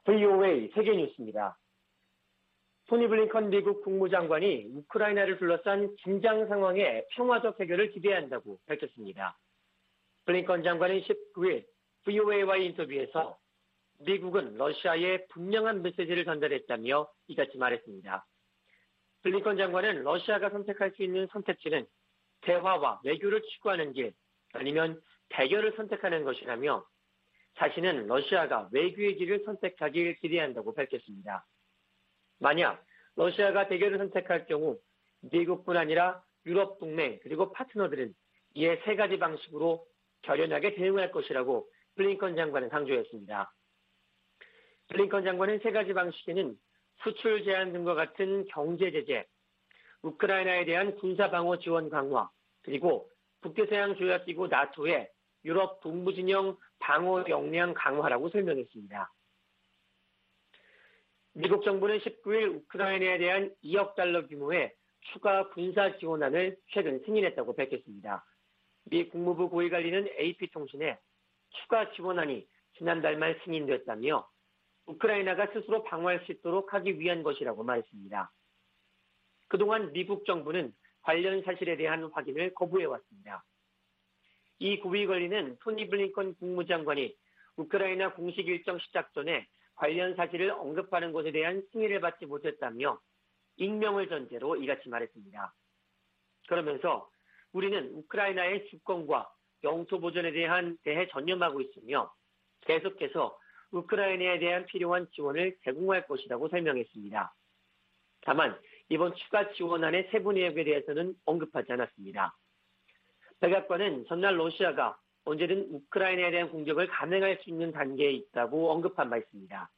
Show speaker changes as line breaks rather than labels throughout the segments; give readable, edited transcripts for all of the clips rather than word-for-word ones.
VOA 세계뉴스입니다. 토니 블링컨 미국 국무장관이 우크라이나를 둘러싼 긴장 상황의 평화적 해결을 기대한다고 밝혔습니다. 블링컨 장관은 19일 VOA와의 인터뷰에서 미국은 러시아에 분명한 메시지를 전달했다며 이같이 말했습니다. 블링컨 장관은 러시아가 선택할 수 있는 선택지는 대화와 외교를 추구하는 길 아니면 대결을 선택하는 것이라며 자신은 러시아가 외교의 길을 선택하길 기대한다고 밝혔습니다. 만약 러시아가 대결을 선택할 경우 미국뿐 아니라 유럽 동맹 그리고 파트너들은 이에 세 가지 방식으로 결연하게 대응할 것이라고 블링컨 장관은 강조했습니다. 블링컨 장관은 세 가지 방식에는 수출 제한 등과 같은 경제 제재, 우크라이나에 대한 군사 방어 지원 강화, 그리고 북대서양 조약기구 나토의 유럽 동부 진영 방어 역량 강화라고 설명했습니다. 미국 정부는 19일 우크라이나에 대한 2억 달러 규모의 추가 군사 지원안을 최근 승인했다고 밝혔습니다. 미 국무부 고위관리는 AP통신에 추가 지원안이 지난달 말 승인됐다며 우크라이나가 스스로 방어할 수 있도록 하기 위한 것이라고 말했습니다. 그동안 미국 정부는 관련 사실에 대한 확인을 거부해왔습니다. 이 고위관리는 토니 블링컨 국무장관이 우크라이나 공식 일정 시작 전에 관련 사실을 언급하는 것에 대한 승인을 받지 못했다며 익명을 전제로 이같이 말했습니다. 그러면서 우리는 우크라이나의 주권과 영토 보존에 대해 전념하고 있으며 계속해서 우크라이나에 대한 필요한 지원을 제공할 것이라고 설명했습니다. 다만 이번 추가 지원안의 세부 내역에 대해서는 언급하지 않았습니다. 백악관은 전날 러시아가 언제든 우크라이나에 대한 공격을 감행할 수 있는 단계에 있다고 언급한 바 있습니다.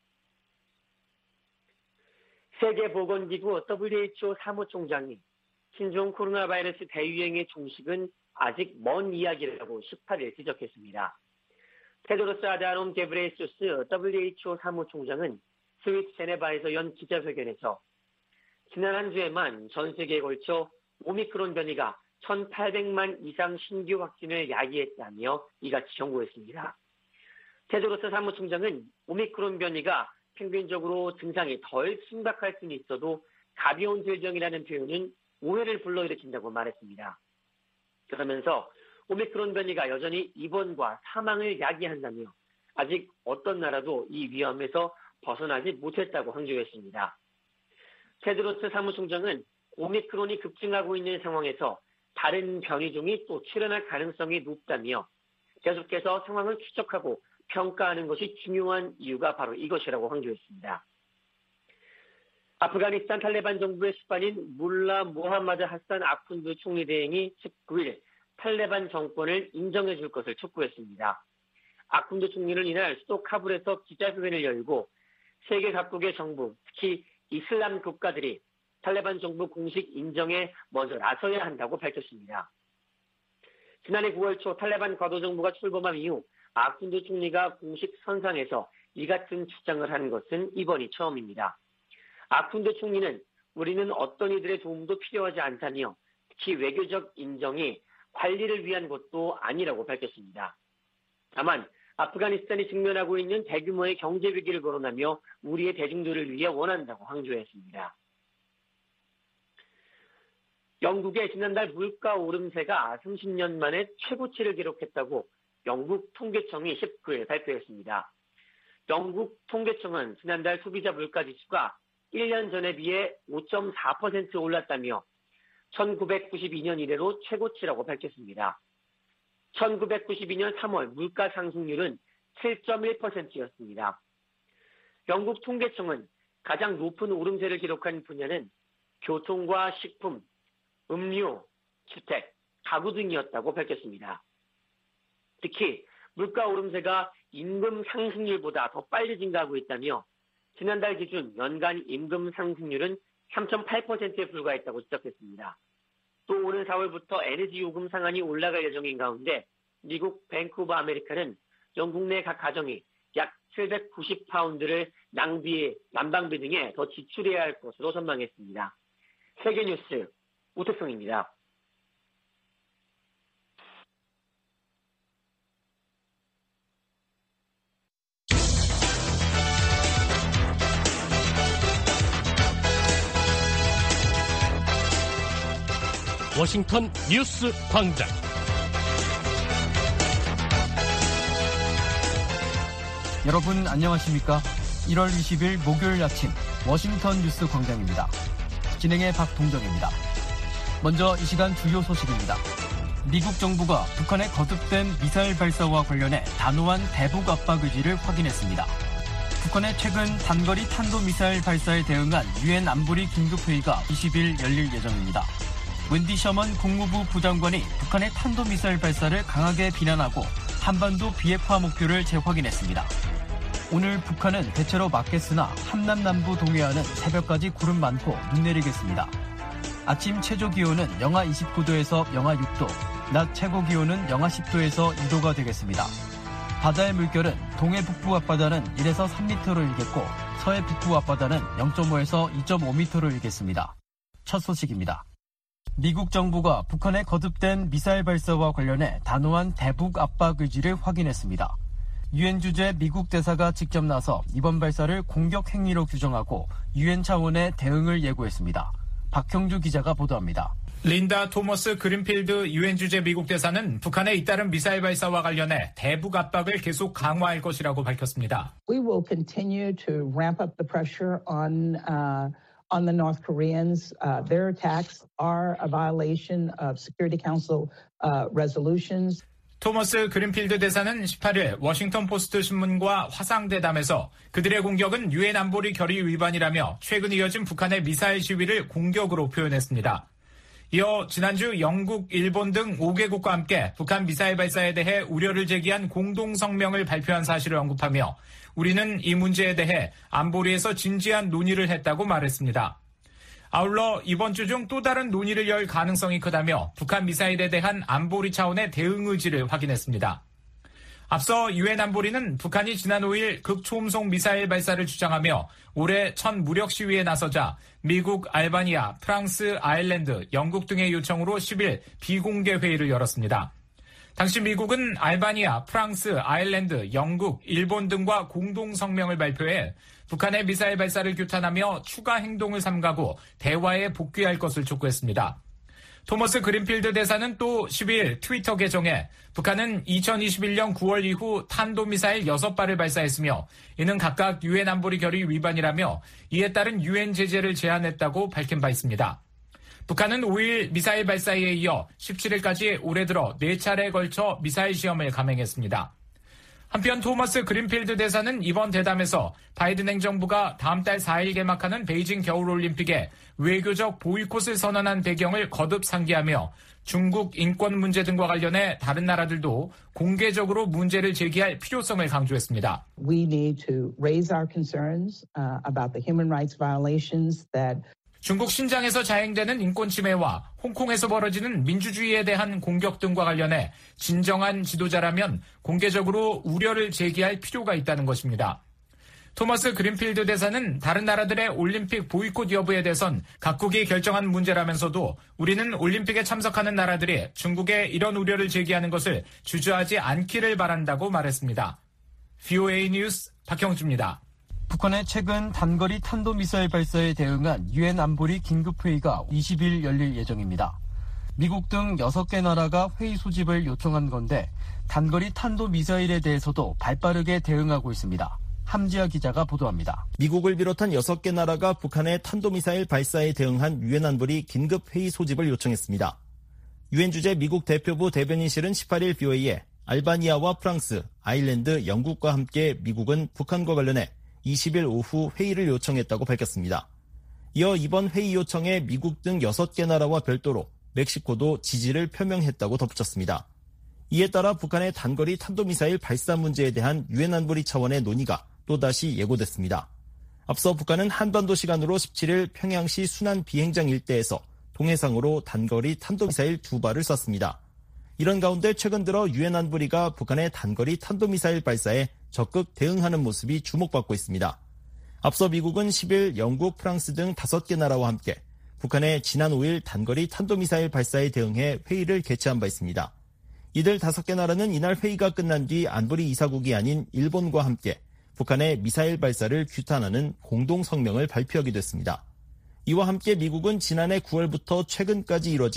세계보건기구 WHO 사무총장이 신종 코로나 바이러스 대유행의 종식은 아직 먼 이야기라고 18일 지적했습니다. 테드로스 아다놈 게브레예수스 WHO 사무총장은 스위스 제네바에서 연 기자회견에서 지난 한 주에만 전 세계에 걸쳐 오미크론 변이가 1,800만 이상 신규 확진을 야기했다며 이같이 경고했습니다. 테드로스 사무총장은 오미크론 변이가 평균적으로 증상이 덜 심각할 수는 있어도 가벼운 질병이라는 표현은 오해를 불러일으킨다고 말했습니다. 그러면서 오미크론 변이가 여전히 입원과 사망을 야기한다며 아직 어떤 나라도 이 위험에서 벗어나지 못했다고 강조했습니다. 테드로스 사무총장은 오미크론이 급증하고 있는 상황에서 다른 변이종이 또 출현할 가능성이 높다며 계속해서 상황을 추적하고 평가하는 것이 중요한 이유가 바로 이것이라고 강조했습니다. 아프가니스탄 탈레반 정부의 수반인 물라 모함마드 하산 아쿤드 총리 대행이 19일 탈레반 정권을 인정해 줄 것을 촉구했습니다. 아쿤드 총리는 이날 수도 카불에서 기자회견을 열고 세계 각국의 정부, 특히 이슬람 국가들이 탈레반 정부 공식 인정에 먼저 나서야 한다고 밝혔습니다. 지난해 9월 초 탈레반 과도정부가 출범한 이후 아쿤드 총리가 공식 선상에서 이 같은 주장을 한 것은 이번이 처음입니다. 아쿤드 총리는 우리는 어떤 이들의 도움도 필요하지 않다며 특히 외교적 인정이 관리를 위한 것도 아니라고 밝혔습니다. 다만 아프가니스탄이 직면하고 있는 대규모의 경제 위기를 거론하며 우리의 대중들을 위해 원한다고 강조했습니다. 영국의 지난달 물가 오름세가 30년 만에 최고치를 기록했다고 영국 통계청이 19일 발표했습니다. 영국 통계청은 지난달 소비자 물가지수가 1년 전에 비해 5.4% 올랐다며 1992년 이래로 최고치라고 밝혔습니다. 1992년 3월 물가 상승률은 7.1%였습니다. 영국 통계청은 가장 높은 오름세를 기록한 분야는 교통과 식품, 음료, 주택, 가구 등이었다고 밝혔습니다. 특히 물가 오름세가 임금 상승률보다 더 빨리 증가하고 있다며 지난달 기준 연간 임금 상승률은 3.8%에 불과했다고 지적했습니다. 또 오는 4월부터 에너지 요금 상한이 올라갈 예정인 가운데 미국 밴쿠버 아메리카는 영국 내 각 가정이 약 790파운드를 낭비, 난방비 등에 더 지출해야 할 것으로 전망했습니다. 세계뉴스 우택성입니다.
워싱턴 뉴스 광장.
여러분 안녕하십니까? 1월 20일 목요일 아침 워싱턴 뉴스 광장입니다. 진행의 박동정입니다. 먼저 이 시간 주요 소식입니다. 미국 정부가 북한의 거듭된 미사일 발사와 관련해 단호한 대북 압박 의지를 확인했습니다. 북한의 최근 단거리 탄도미사일 발사에 대응한 유엔 안보리 긴급회의가 20일 열릴 예정입니다. 웬디 셔먼 국무부 부장관이 북한의 탄도미사일 발사를 강하게 비난하고 한반도 비핵화 목표를 재확인했습니다. 오늘 북한은 대체로 맑겠으나 함남 남부 동해안은 새벽까지 구름 많고 눈 내리겠습니다. 아침 최저 기온은 영하 29도에서 영하 6도, 낮 최고 기온은 영하 10도에서 2도가 되겠습니다. 바다의 물결은 동해 북부 앞바다는 1에서 3m로 일겠고 서해 북부 앞바다는 0.5에서 2.5m로 일겠습니다. 첫 소식입니다. 미국 정부가 북한의 거듭된 미사일 발사와 관련해 단호한 대북 압박 의지를 확인했습니다. 유엔 주재 미국 대사가 직접 나서 이번 발사를 공격 행위로 규정하고 유엔 차원의 대응을 예고했습니다. 박형주 기자가 보도합니다.
린다 토머스 그린필드 유엔 주재 미국 대사는 북한의 잇따른 미사일 발사와 관련해 대북 압박을 계속 강화할 것이라고 밝혔습니다.
We will continue to ramp up the pressure on the North Koreans. Their attacks are a violation of Security Council resolutions.
토머스 그린필드 대사는 18일 워싱턴 포스트 신문과 화상대담에서 그들의 공격은 유엔 안보리 결의 위반이라며 최근 이어진 북한의 미사일 시위를 공격으로 표현했습니다. 이어 지난주 영국, 일본 등 5개국과 함께 북한 미사일 발사에 대해 우려를 제기한 공동성명을 발표한 사실을 언급하며 우리는 이 문제에 대해 안보리에서 진지한 논의를 했다고 말했습니다. 아울러 이번 주 중 또 다른 논의를 열 가능성이 크다며 북한 미사일에 대한 안보리 차원의 대응 의지를 확인했습니다. 앞서 유엔 안보리는 북한이 지난 5일 극초음속 미사일 발사를 주장하며 올해 첫 무력 시위에 나서자 미국, 알바니아, 프랑스, 아일랜드, 영국 등의 요청으로 10일 비공개 회의를 열었습니다. 당시 미국은 알바니아, 프랑스, 아일랜드, 영국, 일본 등과 공동 성명을 발표해 북한의 미사일 발사를 규탄하며 추가 행동을 삼가고 대화에 복귀할 것을 촉구했습니다. 토머스 그린필드 대사는 또 12일 트위터 계정에 북한은 2021년 9월 이후 탄도미사일 6발을 발사했으며 이는 각각 유엔 안보리 결의 위반이라며 이에 따른 유엔 제재를 제안했다고 밝힌 바 있습니다. 북한은 5일 미사일 발사에 이어 17일까지 올해 들어 4차례에 걸쳐 미사일 시험을 감행했습니다. 한편 토머스 그린필드 대사는 이번 대담에서 바이든 행정부가 다음 달 4일 개막하는 베이징 겨울올림픽에 외교적 보이콧을 선언한 배경을 거듭 상기하며 중국 인권 문제 등과 관련해 다른 나라들도 공개적으로 문제를 제기할 필요성을 강조했습니다.
We need to raise our concerns about the human rights violations that
중국 신장에서 자행되는 인권 침해와 홍콩에서 벌어지는 민주주의에 대한 공격 등과 관련해 진정한 지도자라면 공개적으로 우려를 제기할 필요가 있다는 것입니다. 토머스 그린필드 대사는 다른 나라들의 올림픽 보이콧 여부에 대해선 각국이 결정한 문제라면서도 우리는 올림픽에 참석하는 나라들이 중국에 이런 우려를 제기하는 것을 주저하지 않기를 바란다고 말했습니다. VOA 뉴스 박형주입니다.
북한의 최근 단거리 탄도미사일 발사에 대응한 유엔 안보리 긴급회의가 20일 열릴 예정입니다. 미국 등 6개 나라가 회의 소집을 요청한 건데 단거리 탄도미사일에 대해서도 발빠르게 대응하고 있습니다. 함지아 기자가 보도합니다.
미국을 비롯한 6개 나라가 북한의 탄도미사일 발사에 대응한 유엔 안보리 긴급회의 소집을 요청했습니다. 유엔 주재 미국 대표부 대변인실은 18일 VOA에 알바니아와 프랑스, 아일랜드, 영국과 함께 미국은 북한과 관련해 20일 오후 회의를 요청했다고 밝혔습니다. 이어 이번 회의 요청에 미국 등 6개 나라와 별도로 멕시코도 지지를 표명했다고 덧붙였습니다. 이에 따라 북한의 단거리 탄도미사일 발사 문제에 대한 유엔 안보리 차원의 논의가 또다시 예고됐습니다. 앞서 북한은 한반도 시간으로 17일 평양시 순안 비행장 일대에서 동해상으로 단거리 탄도미사일 2발을 쐈습니다. 이런 가운데 최근 들어 유엔 안보리가 북한의 단거리 탄도미사일 발사에 적극 대응하는 모습이 주목받고 있습니다. 앞서 미국은 10일 영국, 프랑스 등 5개 나라와 함께 북한의 지난 5일 단거리 탄도미사일 발사에 대응해 회의를 개최한 바 있습니다. 이들 5개 나라는 이날 회의가 끝난 뒤 안보리 이사국이 아닌 일본과 함께 북한의 미사일 발사를 규탄하는 공동 성명을 발표하기도 했습니다. 이와 함께 미국은 지난해 9월부터 최근까지 이뤄진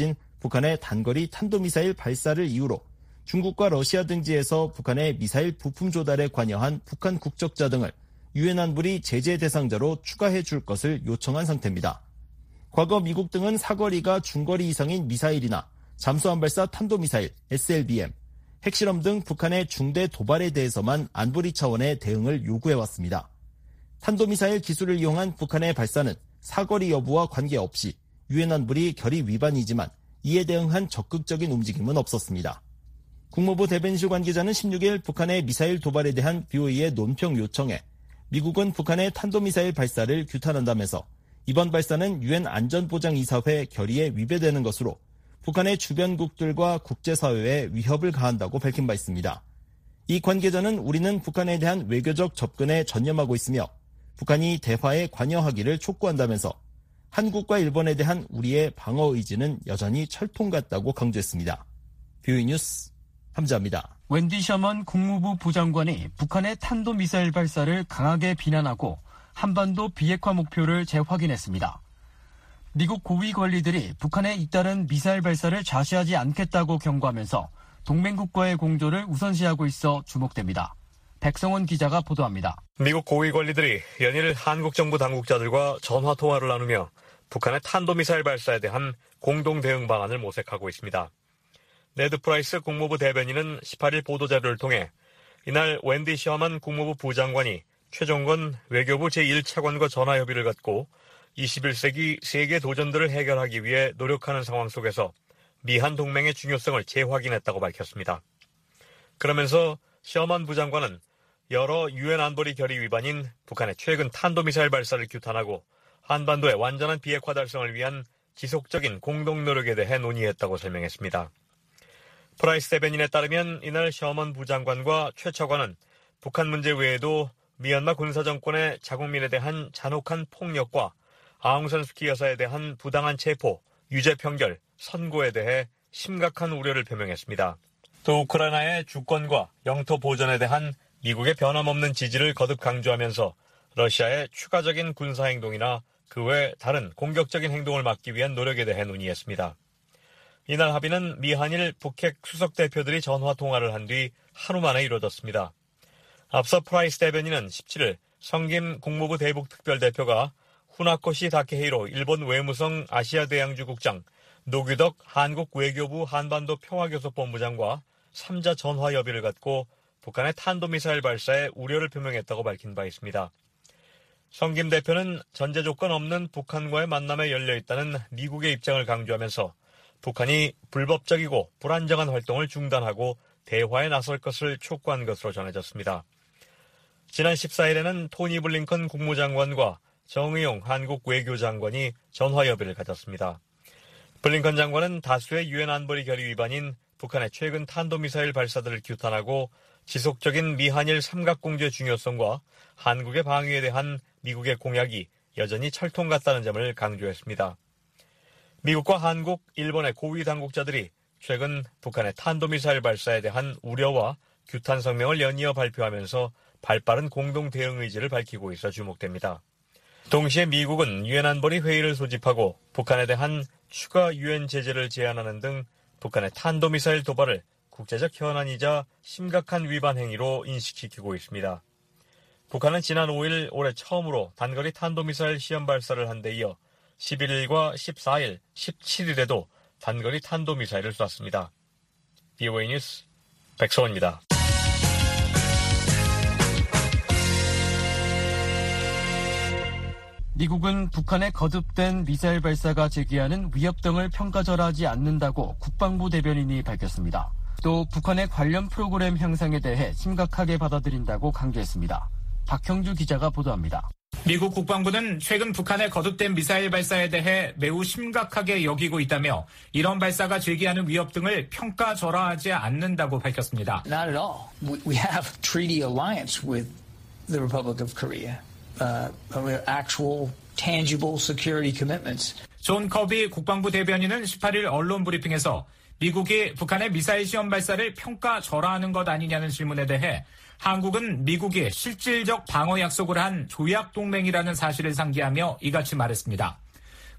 북한의 단거리 탄도미사일 발사를 이유로 중국과 러시아 등지에서 북한의 미사일 부품 조달에 관여한 북한 국적자 등을 유엔 안보리 제재 대상자로 추가해 줄 것을 요청한 상태입니다. 과거 미국 등은 사거리가 중거리 이상인 미사일이나 잠수함 발사 탄도미사일, SLBM, 핵실험 등 북한의 중대 도발에 대해서만 안보리 차원의 대응을 요구해왔습니다. 탄도미사일 기술을 이용한 북한의 발사는 사거리 여부와 관계없이 유엔 안보리 결의 위반이지만 이에 대응한 적극적인 움직임은 없었습니다. 국무부 대변인실 관계자는 16일 북한의 미사일 도발에 대한 BOE의 논평 요청에 미국은 북한의 탄도미사일 발사를 규탄한다면서 이번 발사는 유엔 안전보장이사회 결의에 위배되는 것으로 북한의 주변국들과 국제사회에 위협을 가한다고 밝힌 바 있습니다. 이 관계자는 우리는 북한에 대한 외교적 접근에 전념하고 있으며 북한이 대화에 관여하기를 촉구한다면서 한국과 일본에 대한 우리의 방어 의지는 여전히 철통 같다고 강조했습니다. BOE 뉴스 함자입니다.
웬디 셔먼 국무부 부장관이 북한의 탄도미사일 발사를 강하게 비난하고 한반도 비핵화 목표를 재확인했습니다. 미국 고위 관리들이 북한에 잇따른 미사일 발사를 좌시하지 않겠다고 경고하면서 동맹국과의 공조를 우선시하고 있어 주목됩니다. 백성원 기자가 보도합니다.
미국 고위 관리들이 연일 한국 정부 당국자들과 전화 통화를 나누며 북한의 탄도미사일 발사에 대한 공동 대응 방안을 모색하고 있습니다. 네드 프라이스 국무부 대변인은 18일 보도자료를 통해 이날 웬디 셔먼 국무부 부장관이 최종건 외교부 제1차관과 전화 협의를 갖고 21세기 세계 도전들을 해결하기 위해 노력하는 상황 속에서 미한 동맹의 중요성을 재확인했다고 밝혔습니다. 그러면서 셔먼 부장관은 여러 유엔 안보리 결의 위반인 북한의 최근 탄도미사일 발사를 규탄하고 한반도의 완전한 비핵화 달성을 위한 지속적인 공동 노력에 대해 논의했다고 설명했습니다. 프라이스 대변인에 따르면 이날 셔먼 부장관과 최 차관은 북한 문제 외에도 미얀마 군사정권의 자국민에 대한 잔혹한 폭력과 아웅산수키 여사에 대한 부당한 체포, 유죄 판결, 선고에 대해 심각한 우려를 표명했습니다. 또 우크라이나의 주권과 영토 보전에 대한 미국의 변함없는 지지를 거듭 강조하면서 러시아의 추가적인 군사행동이나 그 외 다른 공격적인 행동을 막기 위한 노력에 대해 논의했습니다. 이날 합의는 미한일 북핵 수석 대표들이 전화 통화를 한 뒤 하루 만에 이루어졌습니다. 앞서 프라이스 대변인은 17일 성김 국무부 대북특별대표가 후나코시 다케히로 일본 외무성 아시아대양주 국장, 노규덕 한국 외교부 한반도 평화교섭본부장과 3자 전화 협의를 갖고 북한의 탄도미사일 발사에 우려를 표명했다고 밝힌 바 있습니다. 성김 대표는 전제 조건 없는 북한과의 만남에 열려있다는 미국의 입장을 강조하면서 북한이 불법적이고 불안정한 활동을 중단하고 대화에 나설 것을 촉구한 것으로 전해졌습니다. 지난 14일에는 토니 블링컨 국무장관과 정의용 한국 외교장관이 전화협의를 가졌습니다. 블링컨 장관은 다수의 유엔 안보리 결의 위반인 북한의 최근 탄도미사일 발사들을 규탄하고 지속적인 미한일 삼각공조의 중요성과 한국의 방위에 대한 미국의 공약이 여전히 철통 같다는 점을 강조했습니다. 미국과 한국, 일본의 고위 당국자들이 최근 북한의 탄도미사일 발사에 대한 우려와 규탄 성명을 연이어 발표하면서 발빠른 공동 대응 의지를 밝히고 있어 주목됩니다. 동시에 미국은 유엔 안보리 회의를 소집하고 북한에 대한 추가 유엔 제재를 제안하는 등 북한의 탄도미사일 도발을 국제적 현안이자 심각한 위반 행위로 인식시키고 있습니다. 북한은 지난 5일 올해 처음으로 단거리 탄도미사일 시험 발사를 한 데 이어 11일과 14일, 17일에도 단거리 탄도미사일을 쐈습니다. BOA 뉴스 백서원입니다.
미국은 북한의 거듭된 미사일 발사가 제기하는 위협 등을 평가절하하지 않는다고 국방부 대변인이 밝혔습니다. 또 북한의 관련 프로그램 향상에 대해 심각하게 받아들인다고 강조했습니다. 박형주 기자가 보도합니다.
미국 국방부는 최근 북한의 거듭된 미사일 발사에 대해 매우 심각하게 여기고 있다며 이런 발사가 제기하는 위협 등을 평가절하하지 않는다고 밝혔습니다.
Not at all. We have treaty alliance with the Republic of Korea. Actual tangible security commitments.
존 커비 국방부 대변인은 18일 언론 브리핑에서 미국이 북한의 미사일 시험 발사를 평가절하하는 것 아니냐는 질문에 대해 한국은 미국이 실질적 방어 약속을 한 조약 동맹이라는 사실을 상기하며 이같이 말했습니다.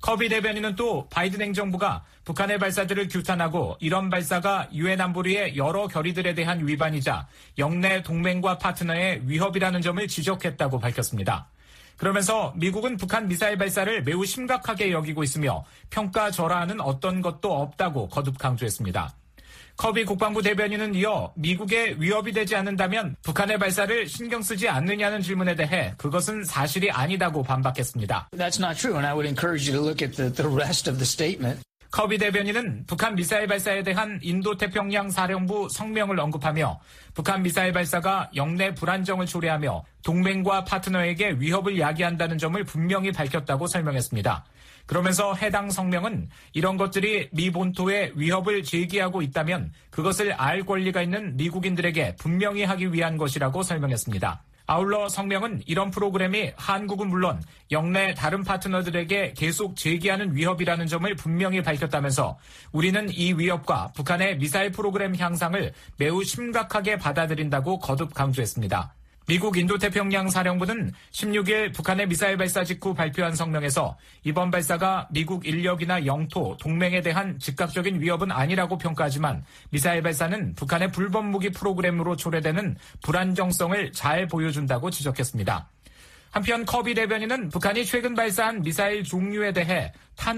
커비 대변인은 또 바이든 행정부가 북한의 발사들을 규탄하고 이런 발사가 유엔 안보리의 여러 결의들에 대한 위반이자 영내 동맹과 파트너의 위협이라는 점을 지적했다고 밝혔습니다. 그러면서 미국은 북한 미사일 발사를 매우 심각하게 여기고 있으며 평가절하하는 어떤 것도 없다고 거듭 강조했습니다. 커비 국방부 대변인은 이어 미국에 위협이 되지 않는다면 북한의 발사를 신경 쓰지 않느냐는 질문에 대해 그것은 사실이 아니다고 반박했습니다.
That's not true, and I would encourage you to look at the rest of the statement.
커비 대변인은 북한 미사일 발사에 대한 인도태평양 사령부 성명을 언급하며 북한 미사일 발사가 영내 불안정을 초래하며 동맹과 파트너에게 위협을 야기한다는 점을 분명히 밝혔다고 설명했습니다. 그러면서 해당 성명은 이런 것들이 미 본토에 위협을 제기하고 있다면 그것을 알 권리가 있는 미국인들에게 분명히 하기 위한 것이라고 설명했습니다. 아울러 성명은 이런 프로그램이 한국은 물론 영내 다른 파트너들에게 계속 제기하는 위협이라는 점을 분명히 밝혔다면서 우리는 이 위협과 북한의 미사일 프로그램 향상을 매우 심각하게 받아들인다고 거듭 강조했습니다. 미국 인도태평양 사령부는 16일 북한의 미사일 발사 직후 발표한 성명에서 이번 발사가 미국 인력이나 영토, 동맹에 대한 즉각적인 위협은 아니라고 평가하지만 미사일 발사는 북한의 불법 무기 프로그램으로 초래되는 불안정성을 잘 보여준다고 지적했습니다. 한편 커비 대변인은 북한이 최근 발사한 미사일 종류에 대해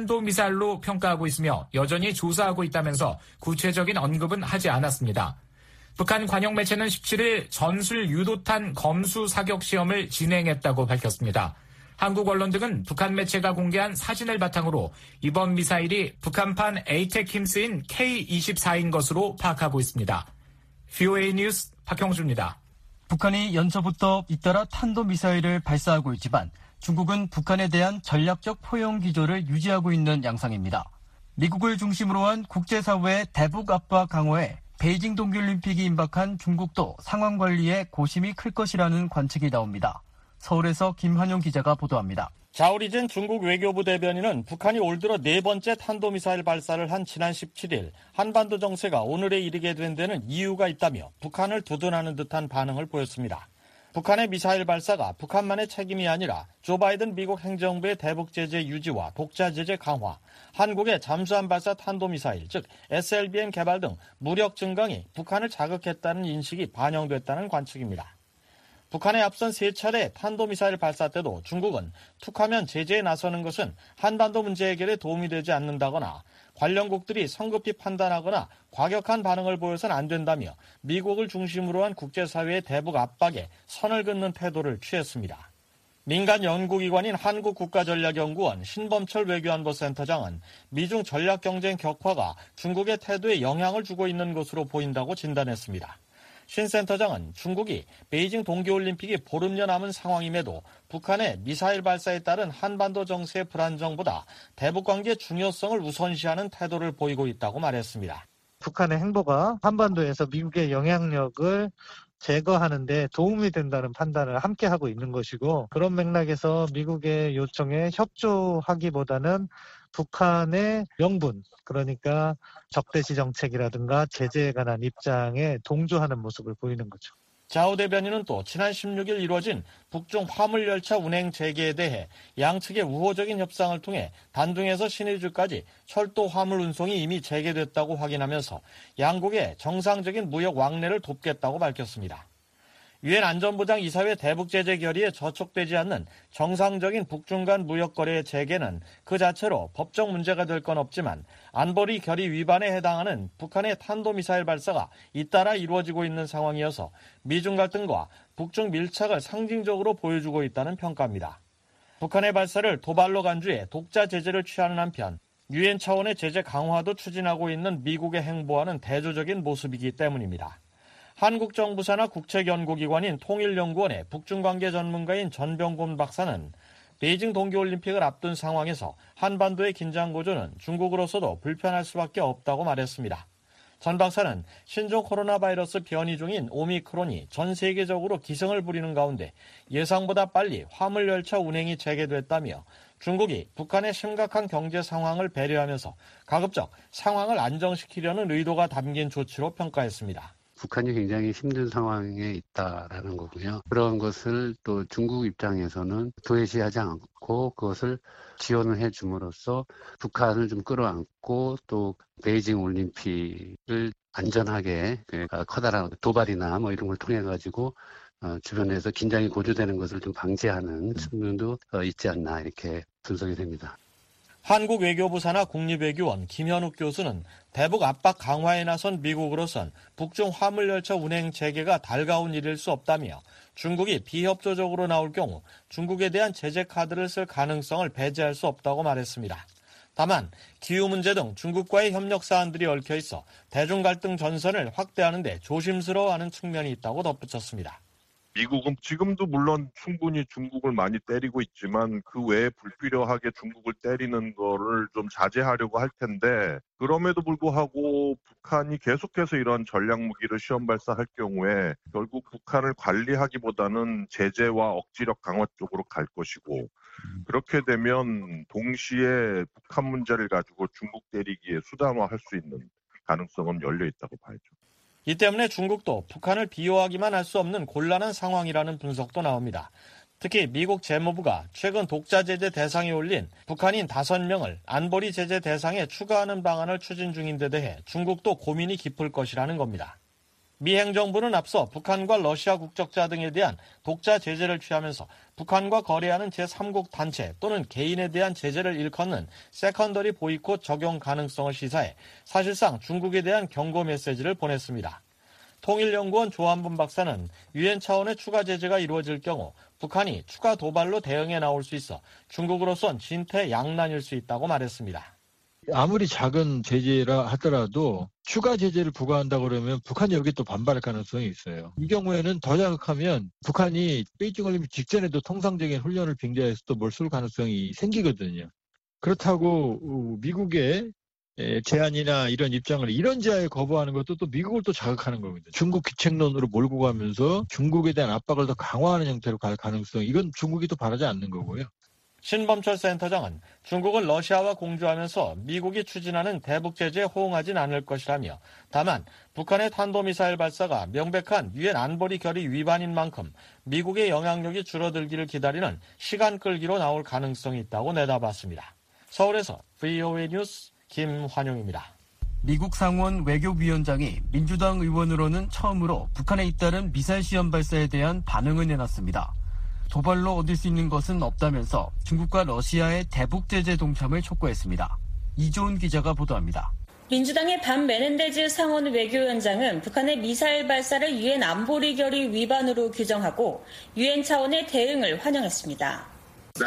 탄도미사일로 평가하고 있으며 여전히 조사하고 있다면서 구체적인 언급은 하지 않았습니다. 북한 관영 매체는 17일 전술 유도탄 검수 사격 시험을 진행했다고 밝혔습니다. 한국 언론 등은 북한 매체가 공개한 사진을 바탕으로 이번 미사일이 북한판 에이테킴스인 K-24인 것으로 파악하고 있습니다. VOA 뉴스 박형주입니다.
북한이 연초부터 잇따라 탄도미사일을 발사하고 있지만 중국은 북한에 대한 전략적 포용 기조를 유지하고 있는 양상입니다. 미국을 중심으로 한 국제사회의 대북 압박 강화에 베이징 동계올림픽이 임박한 중국도 상황 관리에 고심이 클 것이라는 관측이 나옵니다. 서울에서 김환용 기자가 보도합니다.
자오리진 중국 외교부 대변인은 북한이 올 들어 네 번째 탄도미사일 발사를 한 지난 17일 한반도 정세가 오늘에 이르게 된 데는 이유가 있다며 북한을 두둔하는 듯한 반응을 보였습니다. 북한의 미사일 발사가 북한만의 책임이 아니라 조 바이든 미국 행정부의 대북 제재 유지와 독자 제재 강화, 한국의 잠수함 발사 탄도미사일, 즉 SLBM 개발 등 무력 증강이 북한을 자극했다는 인식이 반영됐다는 관측입니다. 북한의 앞선 3차례 탄도미사일 발사 때도 중국은 툭하면 제재에 나서는 것은 한반도 문제 해결에 도움이 되지 않는다거나 관련국들이 성급히 판단하거나 과격한 반응을 보여서는 안 된다며 미국을 중심으로 한 국제사회의 대북 압박에 선을 긋는 태도를 취했습니다. 민간 연구기관인 한국국가전략연구원 신범철 외교안보센터장은 미중 전략경쟁 격화가 중국의 태도에 영향을 주고 있는 것으로 보인다고 진단했습니다. 신 센터장은 중국이 베이징 동계올림픽이 보름여 남은 상황임에도 북한의 미사일 발사에 따른 한반도 정세의 불안정보다 대북관계의 중요성을 우선시하는 태도를 보이고 있다고 말했습니다.
북한의 행보가 한반도에서 미국의 영향력을 제거하는 데 도움이 된다는 판단을 함께 하고 있는 것이고, 그런 맥락에서 미국의 요청에 협조하기보다는 북한의 명분, 그러니까 적대시 정책이라든가 제재에 관한 입장에 동조하는 모습을 보이는 거죠.
자오 대변인은 또 지난 16일 이루어진 북중 화물열차 운행 재개에 대해 양측의 우호적인 협상을 통해 단둥에서 신의주까지 철도 화물 운송이 이미 재개됐다고 확인하면서 양국의 정상적인 무역 왕래를 돕겠다고 밝혔습니다. 유엔 안전보장 이사회 대북 제재 결의에 저촉되지 않는 정상적인 북중 간 무역 거래의 재개는 그 자체로 법적 문제가 될 건 없지만 안보리 결의 위반에 해당하는 북한의 탄도미사일 발사가 잇따라 이루어지고 있는 상황이어서 미중 갈등과 북중 밀착을 상징적으로 보여주고 있다는 평가입니다. 북한의 발사를 도발로 간주해 독자 제재를 취하는 한편 유엔 차원의 제재 강화도 추진하고 있는 미국의 행보와는 대조적인 모습이기 때문입니다. 한국 정부사나 국책연구기관인 통일연구원의 북중관계 전문가인 전병곤 박사는 베이징 동계올림픽을 앞둔 상황에서 한반도의 긴장 고조는 중국으로서도 불편할 수밖에 없다고 말했습니다. 전 박사는 신종 코로나 바이러스 변이 중인 오미크론이 전 세계적으로 기승을 부리는 가운데 예상보다 빨리 화물열차 운행이 재개됐다며 중국이 북한의 심각한 경제 상황을 배려하면서 가급적 상황을 안정시키려는 의도가 담긴 조치로 평가했습니다.
북한이 굉장히 힘든 상황에 있다라는 거고요. 그런 것을 또 중국 입장에서는 도외시하지 않고 그것을 지원을 해줌으로써 북한을 좀 끌어안고 또 베이징 올림픽을 안전하게 커다란 도발이나 뭐 이런 걸 통해 가지고 주변에서 긴장이 고조되는 것을 좀 방지하는 측면도 있지 않나 이렇게 분석이 됩니다.
한국 외교부 산하 국립외교원 김현욱 교수는 대북 압박 강화에 나선 미국으로선 북중 화물열차 운행 재개가 달가운 일일 수 없다며 중국이 비협조적으로 나올 경우 중국에 대한 제재 카드를 쓸 가능성을 배제할 수 없다고 말했습니다. 다만 기후 문제 등 중국과의 협력 사안들이 얽혀 있어 대중 갈등 전선을 확대하는 데 조심스러워하는 측면이 있다고 덧붙였습니다.
미국은 지금도 물론 충분히 중국을 많이 때리고 있지만 그 외에 불필요하게 중국을 때리는 거를 좀 자제하려고 할 텐데 그럼에도 불구하고 북한이 계속해서 이런 전략 무기를 시험 발사할 경우에 결국 북한을 관리하기보다는 제재와 억지력 강화 쪽으로 갈 것이고 그렇게 되면 동시에 북한 문제를 가지고 중국 때리기에 수단화할 수 있는 가능성은 열려 있다고 봐야죠.
이 때문에 중국도 북한을 비호하기만 할 수 없는 곤란한 상황이라는 분석도 나옵니다. 특히 미국 재무부가 최근 독자 제재 대상에 올린 북한인 5명을 안보리 제재 대상에 추가하는 방안을 추진 중인 데 대해 중국도 고민이 깊을 것이라는 겁니다. 미 행정부는 앞서 북한과 러시아 국적자 등에 대한 독자 제재를 취하면서 북한과 거래하는 제3국 단체 또는 개인에 대한 제재를 일컫는 세컨더리 보이콧 적용 가능성을 시사해 사실상 중국에 대한 경고 메시지를 보냈습니다. 통일연구원 조한분 박사는 유엔 차원의 추가 제재가 이루어질 경우 북한이 추가 도발로 대응해 나올 수 있어 중국으로선 진퇴양난일 수 있다고 말했습니다.
아무리 작은 제재라 하더라도 추가 제재를 부과한다 그러면 북한이 여기에 또 반발할 가능성이 있어요. 이 경우에는 더 자극하면 북한이 베이징 올림픽 직전에도 통상적인 훈련을 빙자해서 또 뭘 쏠 가능성이 생기거든요. 그렇다고 미국의 제안이나 이런 입장을 이런 제안에 거부하는 것도 또 미국을 또 자극하는 거거든요. 중국 귀책론으로 몰고 가면서 중국에 대한 압박을 더 강화하는 형태로 갈 가능성, 이건 중국이 또 바라지 않는 거고요.
신범철 센터장은 중국은 러시아와 공조하면서 미국이 추진하는 대북 제재에 호응하진 않을 것이라며 다만 북한의 탄도미사일 발사가 명백한 유엔 안보리 결의 위반인 만큼 미국의 영향력이 줄어들기를 기다리는 시간 끌기로 나올 가능성이 있다고 내다봤습니다. 서울에서 VOA 뉴스 김환용입니다.
미국 상원 외교위원장이 민주당 의원으로는 처음으로 북한에 잇따른 미사일 시험 발사에 대한 반응을 내놨습니다. 도발로 얻을 수 있는 것은 없다면서 중국과 러시아의 대북 제재 동참을 촉구했습니다. 이조은 기자가 보도합니다.
민주당의 반 메넨데즈 상원 외교위원장은 북한의 미사일 발사를 유엔 안보리 결의 위반으로 규정하고 유엔 차원의 대응을 환영했습니다.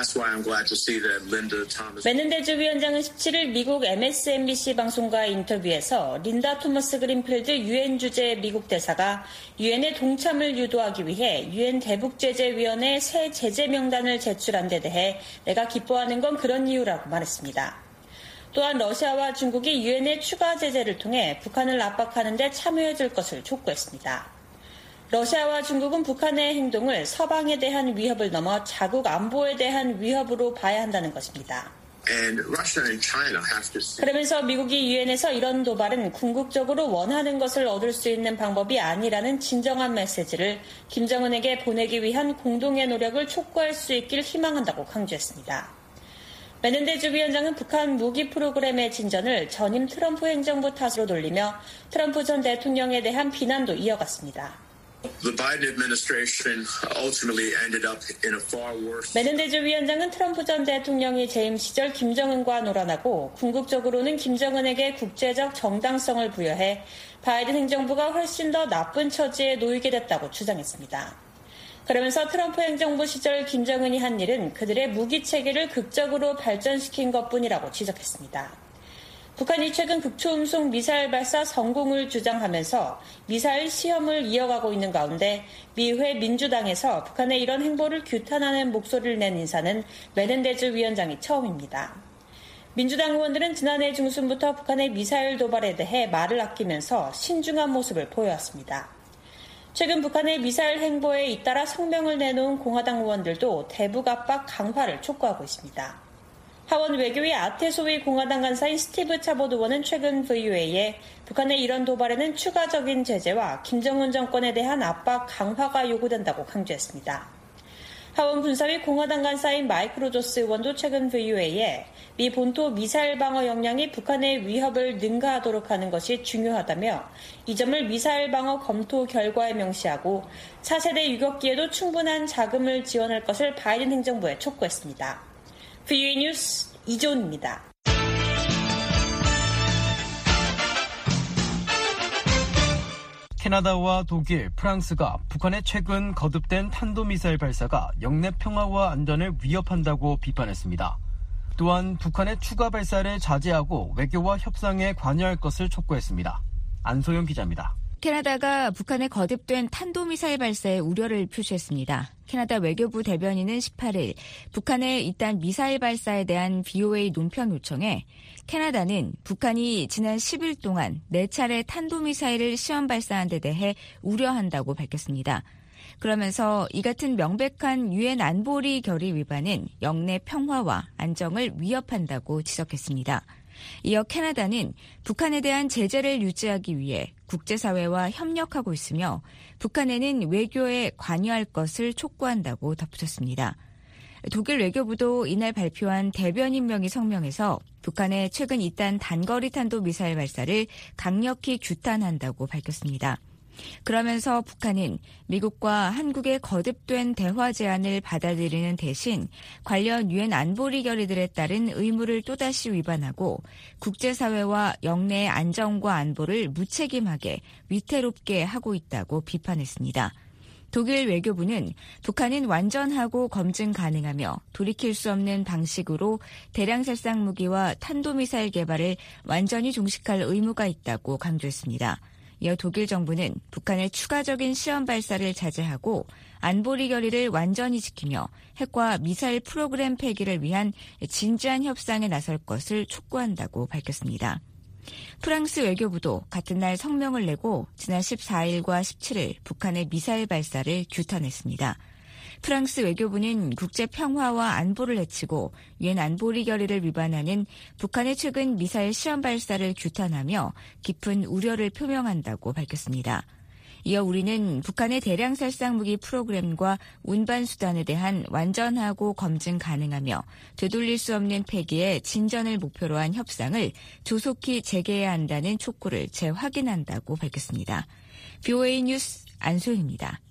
메넨데즈 위원장은 17일 미국 MSNBC 방송과의 인터뷰에서 린다 토머스 그린필드 유엔 주재 미국 대사가 유엔의 동참을 유도하기 위해 유엔 대북제재위원회 새 제재 명단을 제출한 데 대해 내가 기뻐하는 건 그런 이유라고 말했습니다. 또한 러시아와 중국이 유엔의 추가 제재를 통해 북한을 압박하는 데 참여해줄 것을 촉구했습니다. 러시아와 중국은 북한의 행동을 서방에 대한 위협을 넘어 자국 안보에 대한 위협으로 봐야 한다는 것입니다. 그러면서 미국이 유엔에서 이런 도발은 궁극적으로 원하는 것을 얻을 수 있는 방법이 아니라는 진정한 메시지를 김정은에게 보내기 위한 공동의 노력을 촉구할 수 있길 희망한다고 강조했습니다. 메넨데즈 위원장은 북한 무기 프로그램의 진전을 전임 트럼프 행정부 탓으로 돌리며 트럼프 전 대통령에 대한 비난도 이어갔습니다. 메넨데즈 위원장은 트럼프 전 대통령이 재임 시절 김정은과 놀아나고 궁극적으로는 김정은에게 국제적 정당성을 부여해 바이든 행정부가 훨씬 더 나쁜 처지에 놓이게 됐다고 주장했습니다. 그러면서 트럼프 행정부 시절 김정은이 한 일은 그들의 무기 체계를 극적으로 발전시킨 것뿐이라고 지적했습니다. 북한이 최근 극초음속 미사일 발사 성공을 주장하면서 미사일 시험을 이어가고 있는 가운데 미회 민주당에서 북한의 이런 행보를 규탄하는 목소리를 낸 인사는 메넨데즈 위원장이 처음입니다. 민주당 의원들은 지난해 중순부터 북한의 미사일 도발에 대해 말을 아끼면서 신중한 모습을 보여왔습니다. 최근 북한의 미사일 행보에 잇따라 성명을 내놓은 공화당 의원들도 대북 압박 강화를 촉구하고 있습니다. 하원 외교위 아테소위 공화당 간사인 스티브 차봇 의원은 최근 VOA에 북한의 이런 도발에는 추가적인 제재와 김정은 정권에 대한 압박 강화가 요구된다고 강조했습니다. 하원 군사위 공화당 간사인 마이크 로저스 의원도 최근 VOA에 미 본토 미사일 방어 역량이 북한의 위협을 능가하도록 하는 것이 중요하다며 이 점을 미사일 방어 검토 결과에 명시하고 차세대 유격기에도 충분한 자금을 지원할 것을 바이든 행정부에 촉구했습니다. VOA 뉴스 이조은입니다.
캐나다와 독일, 프랑스가 북한의 최근 거듭된 탄도미사일 발사가 영내 평화와 안전을 위협한다고 비판했습니다. 또한 북한의 추가 발사를 자제하고 외교와 협상에 관여할 것을 촉구했습니다. 안소영 기자입니다.
캐나다가 북한의 거듭된 탄도미사일 발사에 우려를 표시했습니다. 캐나다 외교부 대변인은 18일 북한의 이딴 미사일 발사에 대한 VOA 논평 요청에 캐나다는 북한이 지난 10일 동안 4차례 탄도미사일을 시험 발사한 데 대해 우려한다고 밝혔습니다. 그러면서 이 같은 명백한 유엔 안보리 결의 위반은 영내 평화와 안정을 위협한다고 지적했습니다. 이어 캐나다는 북한에 대한 제재를 유지하기 위해 국제사회와 협력하고 있으며 북한에는 외교에 관여할 것을 촉구한다고 덧붙였습니다. 독일 외교부도 이날 발표한 대변인 명의 성명에서 북한의 최근 이딴 단거리 탄도미사일 발사를 강력히 규탄한다고 밝혔습니다. 그러면서 북한은 미국과 한국의 거듭된 대화 제안을 받아들이는 대신 관련 유엔 안보리 결의들에 따른 의무를 또다시 위반하고 국제사회와 영내의 안정과 안보를 무책임하게 위태롭게 하고 있다고 비판했습니다. 독일 외교부는 북한은 완전하고 검증 가능하며 돌이킬 수 없는 방식으로 대량 살상 무기와 탄도미사일 개발을 완전히 종식할 의무가 있다고 강조했습니다. 이어 독일 정부는 북한의 추가적인 시험 발사를 자제하고 안보리 결의를 완전히 지키며 핵과 미사일 프로그램 폐기를 위한 진지한 협상에 나설 것을 촉구한다고 밝혔습니다. 프랑스 외교부도 같은 날 성명을 내고 지난 14일과 17일 북한의 미사일 발사를 규탄했습니다. 프랑스 외교부는 국제 평화와 안보를 해치고 유엔 안보리 결의를 위반하는 북한의 최근 미사일 시험 발사를 규탄하며 깊은 우려를 표명한다고 밝혔습니다. 이어 우리는 북한의 대량 살상 무기 프로그램과 운반 수단에 대한 완전하고 검증 가능하며 되돌릴 수 없는 폐기의 진전을 목표로 한 협상을 조속히 재개해야 한다는 촉구를 재확인한다고 밝혔습니다. VOA 뉴스 안소영입니다.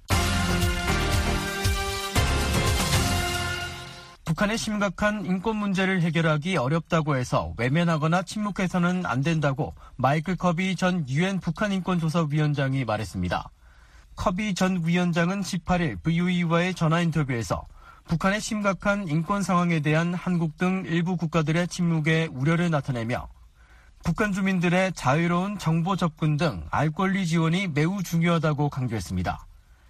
북한의 심각한 인권 문제를 해결하기 어렵다고 해서 외면하거나 침묵해서는 안 된다고 마이클 커비 전 유엔 북한인권조사위원장이 말했습니다. 커비 전 위원장은 18일 VOA와의 전화 인터뷰에서 북한의 심각한 인권 상황에 대한 한국 등 일부 국가들의 침묵에 우려를 나타내며 북한 주민들의 자유로운 정보 접근 등 알 권리 지원이 매우 중요하다고 강조했습니다.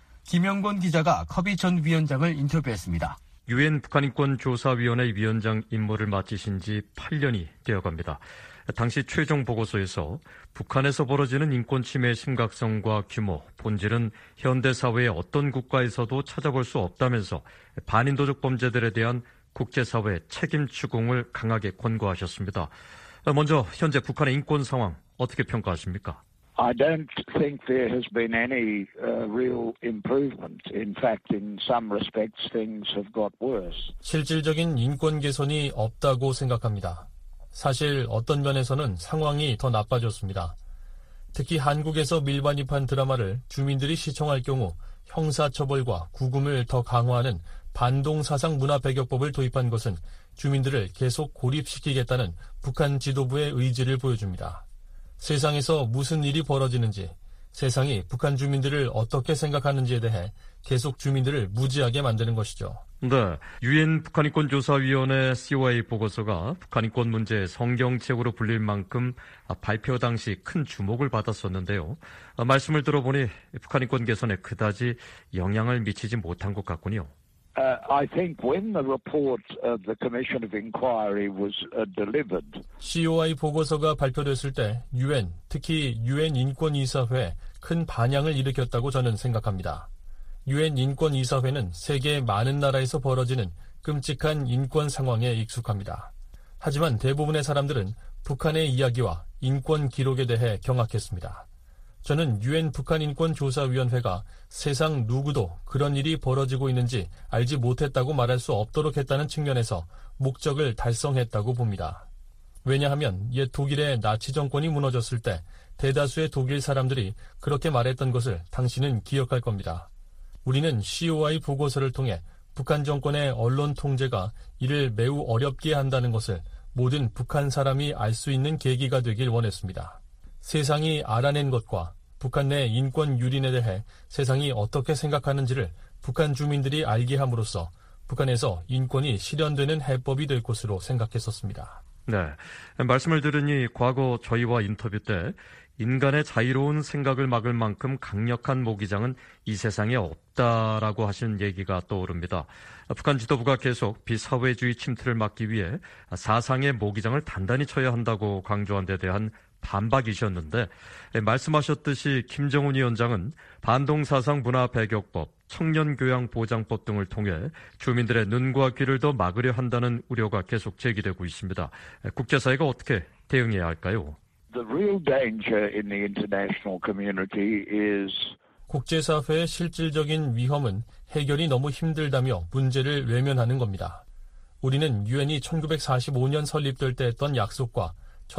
김영곤 기자가 커비 전 위원장을 인터뷰했습니다.
유엔 북한인권조사위원회 위원장 임무를 맡으신 지 8년이 되어갑니다. 당시 최종 보고서에서 북한에서 벌어지는 인권 침해의 심각성과 규모, 본질은 현대사회의 어떤 국가에서도 찾아볼 수 없다면서 반인도적 범죄들에 대한 국제사회 책임 추궁을 강하게 권고하셨습니다. 먼저 현재 북한의 인권 상황 어떻게 평가하십니까?
I don't think there has been any real improvement. In fact, in some respects, things have got worse.
실질적인 인권 개선이 없다고 생각합니다. 사실 어떤 면에서는 상황이 더 나빠졌습니다. 특히 한국에서 밀반입한 드라마를 주민들이 시청할 경우 형사처벌과 구금을 더 강화하는 반동사상 문화배격법을 도입한 것은 주민들을 계속 고립시키겠다는 북한 지도부의 의지를 보여줍니다. 세상에서 무슨 일이 벌어지는지, 세상이 북한 주민들을 어떻게 생각하는지에 대해 계속 주민들을 무지하게 만드는 것이죠.
네, 유엔 북한인권조사위원회 COI 보고서가 북한인권 문제의 성경책으로 불릴 만큼 발표 당시 큰 주목을 받았었는데요. 말씀을 들어보니 북한인권 개선에 그다지 영향을 미치지 못한 것 같군요.
I think when the report of the Commission of Inquiry was delivered,
COI 보고서가 발표됐을 때 유엔, 특히 유엔 인권이사회에 큰 반향을 일으켰다고 저는 생각합니다. 유엔 인권이사회는 세계 많은 나라에서 벌어지는 끔찍한 인권 상황에 익숙합니다. 하지만 대부분의 사람들은 북한의 이야기와 인권 기록에 대해 경악했습니다. 저는 유엔 북한인권조사위원회가 세상 누구도 그런 일이 벌어지고 있는지 알지 못했다고 말할 수 없도록 했다는 측면에서 목적을 달성했다고 봅니다. 왜냐하면 옛 독일의 나치 정권이 무너졌을 때 대다수의 독일 사람들이 그렇게 말했던 것을 당신은 기억할 겁니다. 우리는 COI 보고서를 통해 북한 정권의 언론 통제가 이를 매우 어렵게 한다는 것을 모든 북한 사람이 알 수 있는 계기가 되길 원했습니다. 세상이 알아낸 것과 북한 내 인권 유린에 대해 세상이 어떻게 생각하는지를 북한 주민들이 알게 함으로써 북한에서 인권이 실현되는 해법이 될 것으로 생각했었습니다.
네, 말씀을 들으니 과거 저희와 인터뷰 때 인간의 자유로운 생각을 막을 만큼 강력한 모기장은 이 세상에 없다라고 하신 얘기가 떠오릅니다. 북한 지도부가 계속 비사회주의 침투를 막기 위해 사상의 모기장을 단단히 쳐야 한다고 강조한 데 대한 반박이셨는데, 말씀하셨듯이 김정은 위원장은 반동사상 문화배격법, 청년교양보장법 등을 통해 주민들의 눈과 귀를 더 막으려 한다는 우려가 계속 제기되고 있습니다. 국제사회가 어떻게 대응해야 할까요?
The real danger in the international community is
국제사회의 실질적인 위험은 해결이 너무 힘들다며 문제를 외면하는 겁니다. 우리는 유엔이 1945년 설립될 때 했던 약속과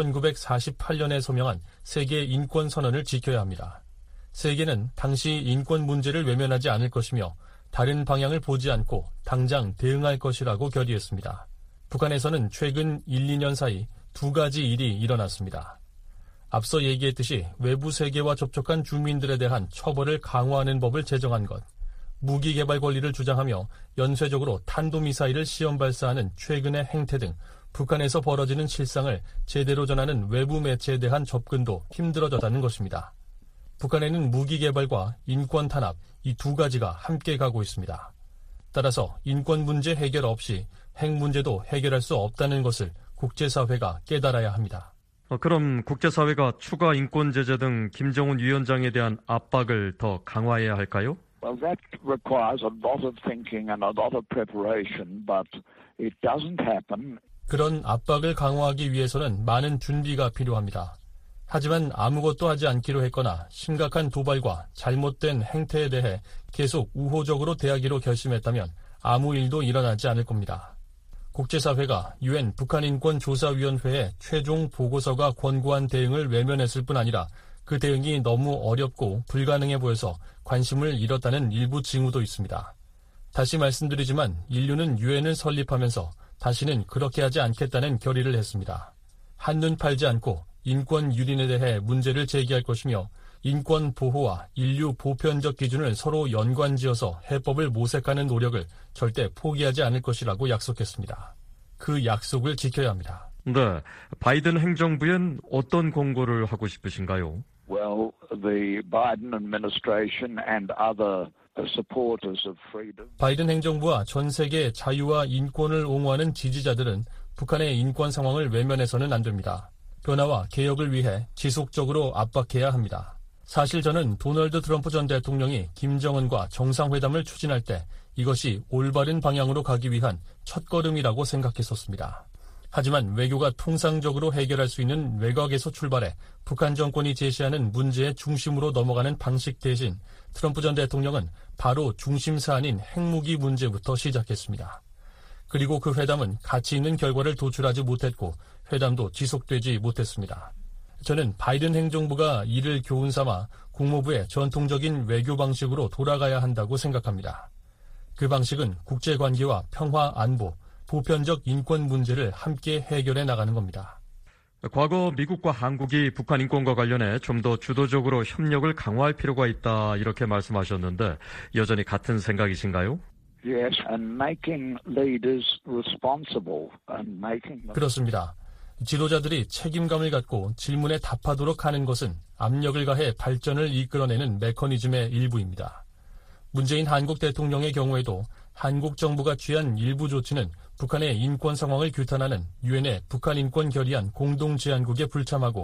1948년에 서명한 세계 인권선언을 지켜야 합니다. 세계는 당시 인권 문제를 외면하지 않을 것이며 다른 방향을 보지 않고 당장 대응할 것이라고 결의했습니다. 북한에서는 최근 1, 2년 사이 두 가지 일이 일어났습니다. 앞서 얘기했듯이 외부 세계와 접촉한 주민들에 대한 처벌을 강화하는 법을 제정한 것, 무기 개발 권리를 주장하며 연쇄적으로 탄도미사일을 시험 발사하는 최근의 행태 등 북한에서 벌어지는 실상을 제대로 전하는 외부 매체에 대한 접근도 힘들어졌다는 것입니다. 북한에는 무기 개발과 인권 탄압 이 두 가지가 함께 가고 있습니다. 따라서 인권 문제 해결 없이 핵 문제도 해결할 수 없다는 것을 국제사회가 깨달아야 합니다.
그럼 국제사회가 추가 인권 제재 등 김정은 위원장에 대한 압박을 더 강화해야 할까요?
Well, that requires a lot of thinking and a lot of preparation, but it doesn't happen.
그런 압박을 강화하기 위해서는 많은 준비가 필요합니다. 하지만 아무것도 하지 않기로 했거나 심각한 도발과 잘못된 행태에 대해 계속 우호적으로 대하기로 결심했다면 아무 일도 일어나지 않을 겁니다. 국제사회가 유엔 북한인권조사위원회의 최종 보고서가 권고한 대응을 외면했을 뿐 아니라 그 대응이 너무 어렵고 불가능해 보여서 관심을 잃었다는 일부 징후도 있습니다. 다시 말씀드리지만 인류는 유엔을 설립하면서 다시는 그렇게 하지 않겠다는 결의를 했습니다. 한눈 팔지 않고 인권 유린에 대해 문제를 제기할 것이며 인권 보호와 인류 보편적 기준을 서로 연관지어서 해법을 모색하는 노력을 절대 포기하지 않을 것이라고 약속했습니다. 그 약속을 지켜야 합니다.
네, 바이든 행정부엔 어떤 공고를 하고 싶으신가요?
Well, the Biden administration and other supporters of freedom.
바이든 행정부와 전 세계 자유와 인권을 옹호하는 지지자들은 북한의 인권 상황을 외면해서는 안 됩니다. 변화와 개혁을 위해 지속적으로 압박해야 합니다. 사실 저는 도널드 트럼프 전 대통령이 김정은과 정상회담을 추진할 때 이것이 올바른 방향으로 가기 위한 첫걸음이라고 생각했었습니다. 하지만 외교가 통상적으로 해결할 수 있는 외곽에서 출발해 북한 정권이 제시하는 문제의 중심으로 넘어가는 방식 대신 트럼프 전 대통령은 바로 중심 사안인 핵무기 문제부터 시작했습니다. 그리고 그 회담은 가치 있는 결과를 도출하지 못했고 회담도 지속되지 못했습니다. 저는 바이든 행정부가 이를 교훈 삼아 국무부의 전통적인 외교 방식으로 돌아가야 한다고 생각합니다. 그 방식은 국제관계와 평화 안보, 보편적 인권 문제를 함께 해결해 나가는 겁니다.
과거 미국과 한국이 북한 인권과 관련해 좀 더 주도적으로 협력을 강화할 필요가 있다 이렇게 말씀하셨는데 여전히 같은 생각이신가요?
Yes, and making leaders responsible and making them...
그렇습니다. 지도자들이 책임감을 갖고 질문에 답하도록 하는 것은 압력을 가해 발전을 이끌어내는 메커니즘의 일부입니다. 문재인 한국 대통령의 경우에도 한국 정부가 취한 일부 조치는 북한의 인권 상황을 규탄하는 유엔의 북한 인권 결의안 공동제안국에 불참하고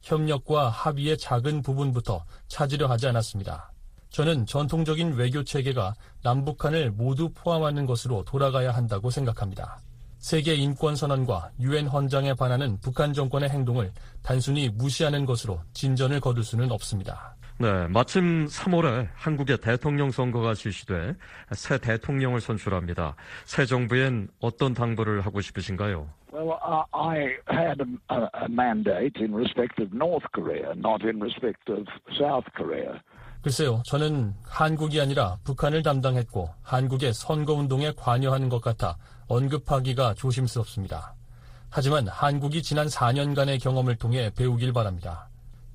협력과 합의의 작은 부분부터 찾으려 하지 않았습니다. 저는 전통적인 외교 체계가 남북한을 모두 포함하는 것으로 돌아가야 한다고 생각합니다. 세계 인권선언과 유엔 헌장에 반하는 북한 정권의 행동을 단순히 무시하는 것으로 진전을 거둘 수는 없습니다.
네, 마침 3월에 한국의 대통령 선거가 실시돼 새 대통령을 선출합니다. 새 정부엔 어떤 당부를 하고 싶으신가요?
Well, I had a mandate in respect of North Korea, not in respect of South Korea.
글쎄요, 저는 한국이 아니라 북한을 담당했고 한국의 선거운동에 관여하는 것 같아 언급하기가 조심스럽습니다. 하지만 한국이 지난 4년간의 경험을 통해 배우길 바랍니다.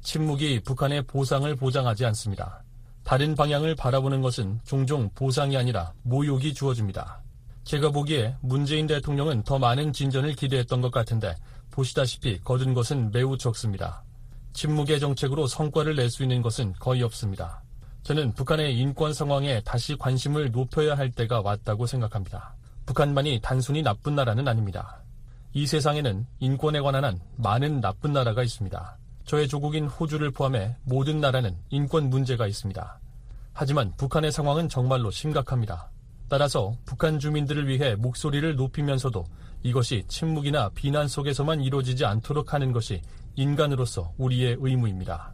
침묵이 북한의 보상을 보장하지 않습니다. 다른 방향을 바라보는 것은 종종 보상이 아니라 모욕이 주어집니다. 제가 보기에 문재인 대통령은 더 많은 진전을 기대했던 것 같은데 보시다시피 거둔 것은 매우 적습니다. 침묵의 정책으로 성과를 낼 수 있는 것은 거의 없습니다. 저는 북한의 인권 상황에 다시 관심을 높여야 할 때가 왔다고 생각합니다. 북한만이 단순히 나쁜 나라는 아닙니다. 이 세상에는 인권에 관한 한 많은 나쁜 나라가 있습니다. 저의 조국인 호주를 포함해 모든 나라는 인권 문제가 있습니다. 하지만 북한의 상황은 정말로 심각합니다. 따라서 북한 주민들을 위해 목소리를 높이면서도 이것이 침묵이나 비난 속에서만 이루어지지 않도록 하는 것이 인간으로서 우리의 의무입니다.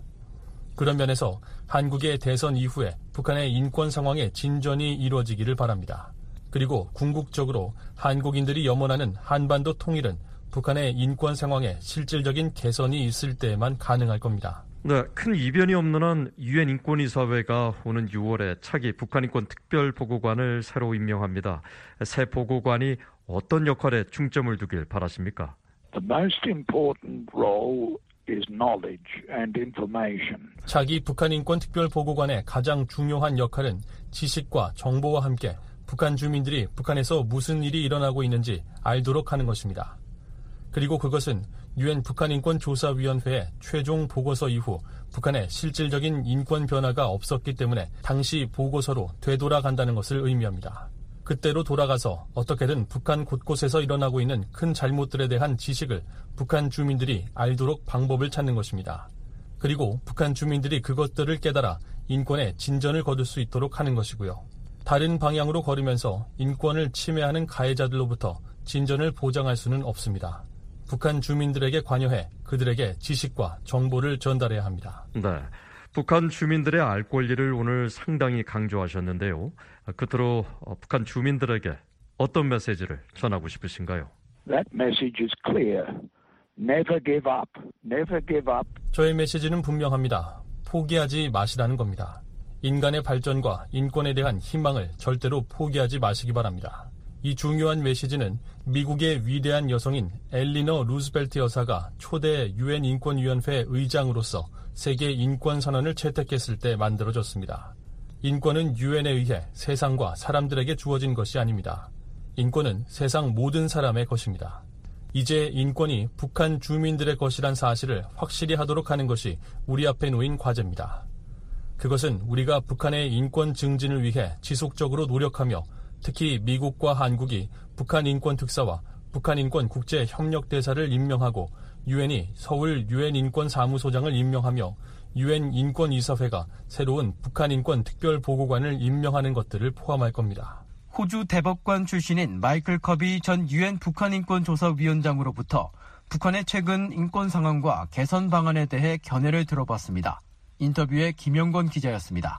그런 면에서 한국의 대선 이후에 북한의 인권 상황에 진전이 이루어지기를 바랍니다. 그리고 궁극적으로 한국인들이 염원하는 한반도 통일은 북한의 인권 상황에 실질적인 개선이 있을 때에만 가능할 겁니다.
네, 큰 이변이 없는 한 유엔 인권이사회가 오는 6월에 차기 북한 인권 특별 보고관을 새로 임명합니다. 새 보고관이 어떤 역할에 중점을 두길 바라십니까?
The most important role is knowledge and information.
차기 북한 인권 특별 보고관의 가장 중요한 역할은 지식과 정보와 함께 북한 주민들이 북한에서 무슨 일이 일어나고 있는지 알도록 하는 것입니다. 그리고 그것은 유엔 북한인권조사위원회의 최종 보고서 이후 북한의 실질적인 인권 변화가 없었기 때문에 당시 보고서로 되돌아간다는 것을 의미합니다. 그때로 돌아가서 어떻게든 북한 곳곳에서 일어나고 있는 큰 잘못들에 대한 지식을 북한 주민들이 알도록 방법을 찾는 것입니다. 그리고 북한 주민들이 그것들을 깨달아 인권에 진전을 거둘 수 있도록 하는 것이고요. 다른 방향으로 걸으면서 인권을 침해하는 가해자들로부터 진전을 보장할 수는 없습니다. 북한 주민들에게 관여해 그들에게 지식과 정보를 전달해야 합니다.
네, 북한 주민들의 알 권리를 오늘 상당히 강조하셨는데요. 끝으로 북한 주민들에게 어떤 메시지를 전하고 싶으신가요?
That message is clear. Never give up. Never give up.
저의 메시지는 분명합니다. 포기하지 마시라는 겁니다. 인간의 발전과 인권에 대한 희망을 절대로 포기하지 마시기 바랍니다. 이 중요한 메시지는 미국의 위대한 여성인 엘리너 루즈벨트 여사가 초대 유엔 인권위원회 의장으로서 세계 인권선언을 채택했을 때 만들어졌습니다. 인권은 유엔에 의해 세상과 사람들에게 주어진 것이 아닙니다. 인권은 세상 모든 사람의 것입니다. 이제 인권이 북한 주민들의 것이란 사실을 확실히 하도록 하는 것이 우리 앞에 놓인 과제입니다. 그것은 우리가 북한의 인권 증진을 위해 지속적으로 노력하며 특히 미국과 한국이 북한 인권 특사와 북한 인권 국제 협력 대사를 임명하고 유엔이 서울 유엔 인권 사무소장을 임명하며 유엔 인권 이사회가 새로운 북한 인권 특별 보고관을 임명하는 것들을 포함할 겁니다.
호주 대법관 출신인 마이클 커비 전 유엔 북한 인권 조사위원장으로부터 북한의 최근 인권 상황과 개선 방안에 대해 견해를 들어봤습니다. 인터뷰에 김영건 기자였습니다.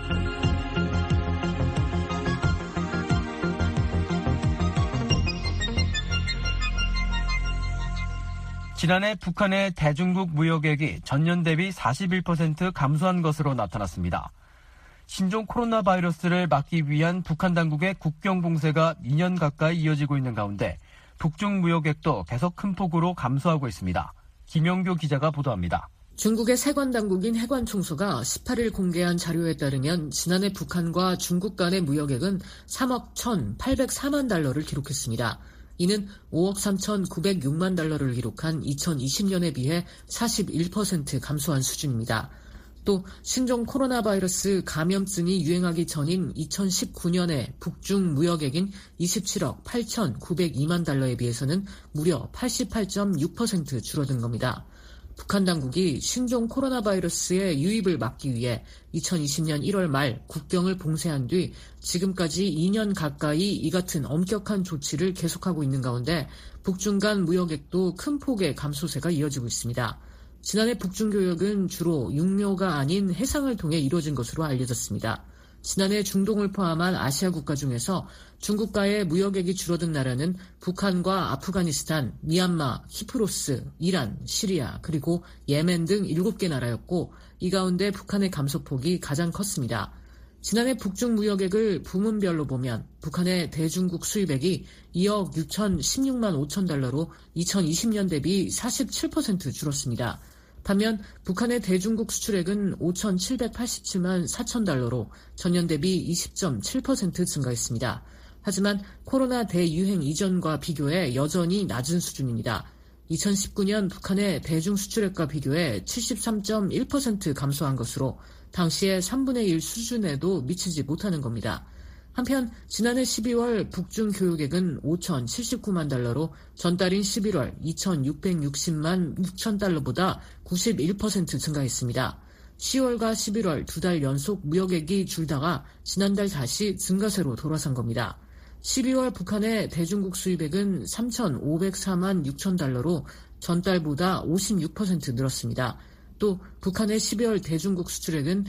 지난해 북한의 대중국 무역액이 전년 대비 41% 감소한 것으로 나타났습니다. 신종 코로나 바이러스를 막기 위한 북한 당국의 국경 봉쇄가 2년 가까이 이어지고 있는 가운데 북중 무역액도 계속 큰 폭으로 감소하고 있습니다. 김영교 기자가 보도합니다.
중국의 세관 당국인 해관총수가 18일 공개한 자료에 따르면 지난해 북한과 중국 간의 무역액은 3억 1,804만 달러를 기록했습니다. 이는 5억 3,906만 달러를 기록한 2020년에 비해 41% 감소한 수준입니다. 또 신종 코로나 바이러스 감염증이 유행하기 전인 2019년에 북중 무역액인 27억 8,902만 달러에 비해서는 무려 88.6% 줄어든 겁니다. 북한 당국이 신종 코로나 바이러스의 유입을 막기 위해 2020년 1월 말 국경을 봉쇄한 뒤 지금까지 2년 가까이 이 같은 엄격한 조치를 계속하고 있는 가운데 북중 간 무역액도 큰 폭의 감소세가 이어지고 있습니다. 지난해 북중 교역은 주로 육로가 아닌 해상을 통해 이루어진 것으로 알려졌습니다. 지난해 중동을 포함한 아시아 국가 중에서 중국과의 무역액이 줄어든 나라는 북한과 아프가니스탄, 미얀마, 키프로스, 이란, 시리아, 그리고 예멘 등 7개 나라였고 이 가운데 북한의 감소폭이 가장 컸습니다. 지난해 북중 무역액을 부문별로 보면 북한의 대중국 수입액이 2억 6,016만 5천 달러로 2020년 대비 47% 줄었습니다. 반면 북한의 대중국 수출액은 5,787만 4천 달러로 전년 대비 20.7% 증가했습니다. 하지만 코로나 대유행 이전과 비교해 여전히 낮은 수준입니다. 2019년 북한의 대중 수출액과 비교해 73.1% 감소한 것으로 당시의 3분의 1 수준에도 미치지 못하는 겁니다. 한편 지난해 12월 북중 교역액은 5,079만 달러로 전달인 11월 2,660만 6천 달러보다 91% 증가했습니다. 10월과 11월 2달 연속 무역액이 줄다가 지난달 다시 증가세로 돌아선 겁니다. 12월 북한의 대중국 수입액은 3,504만 6천 달러로 전달보다 56% 늘었습니다. 또 북한의 12월 대중국 수출액은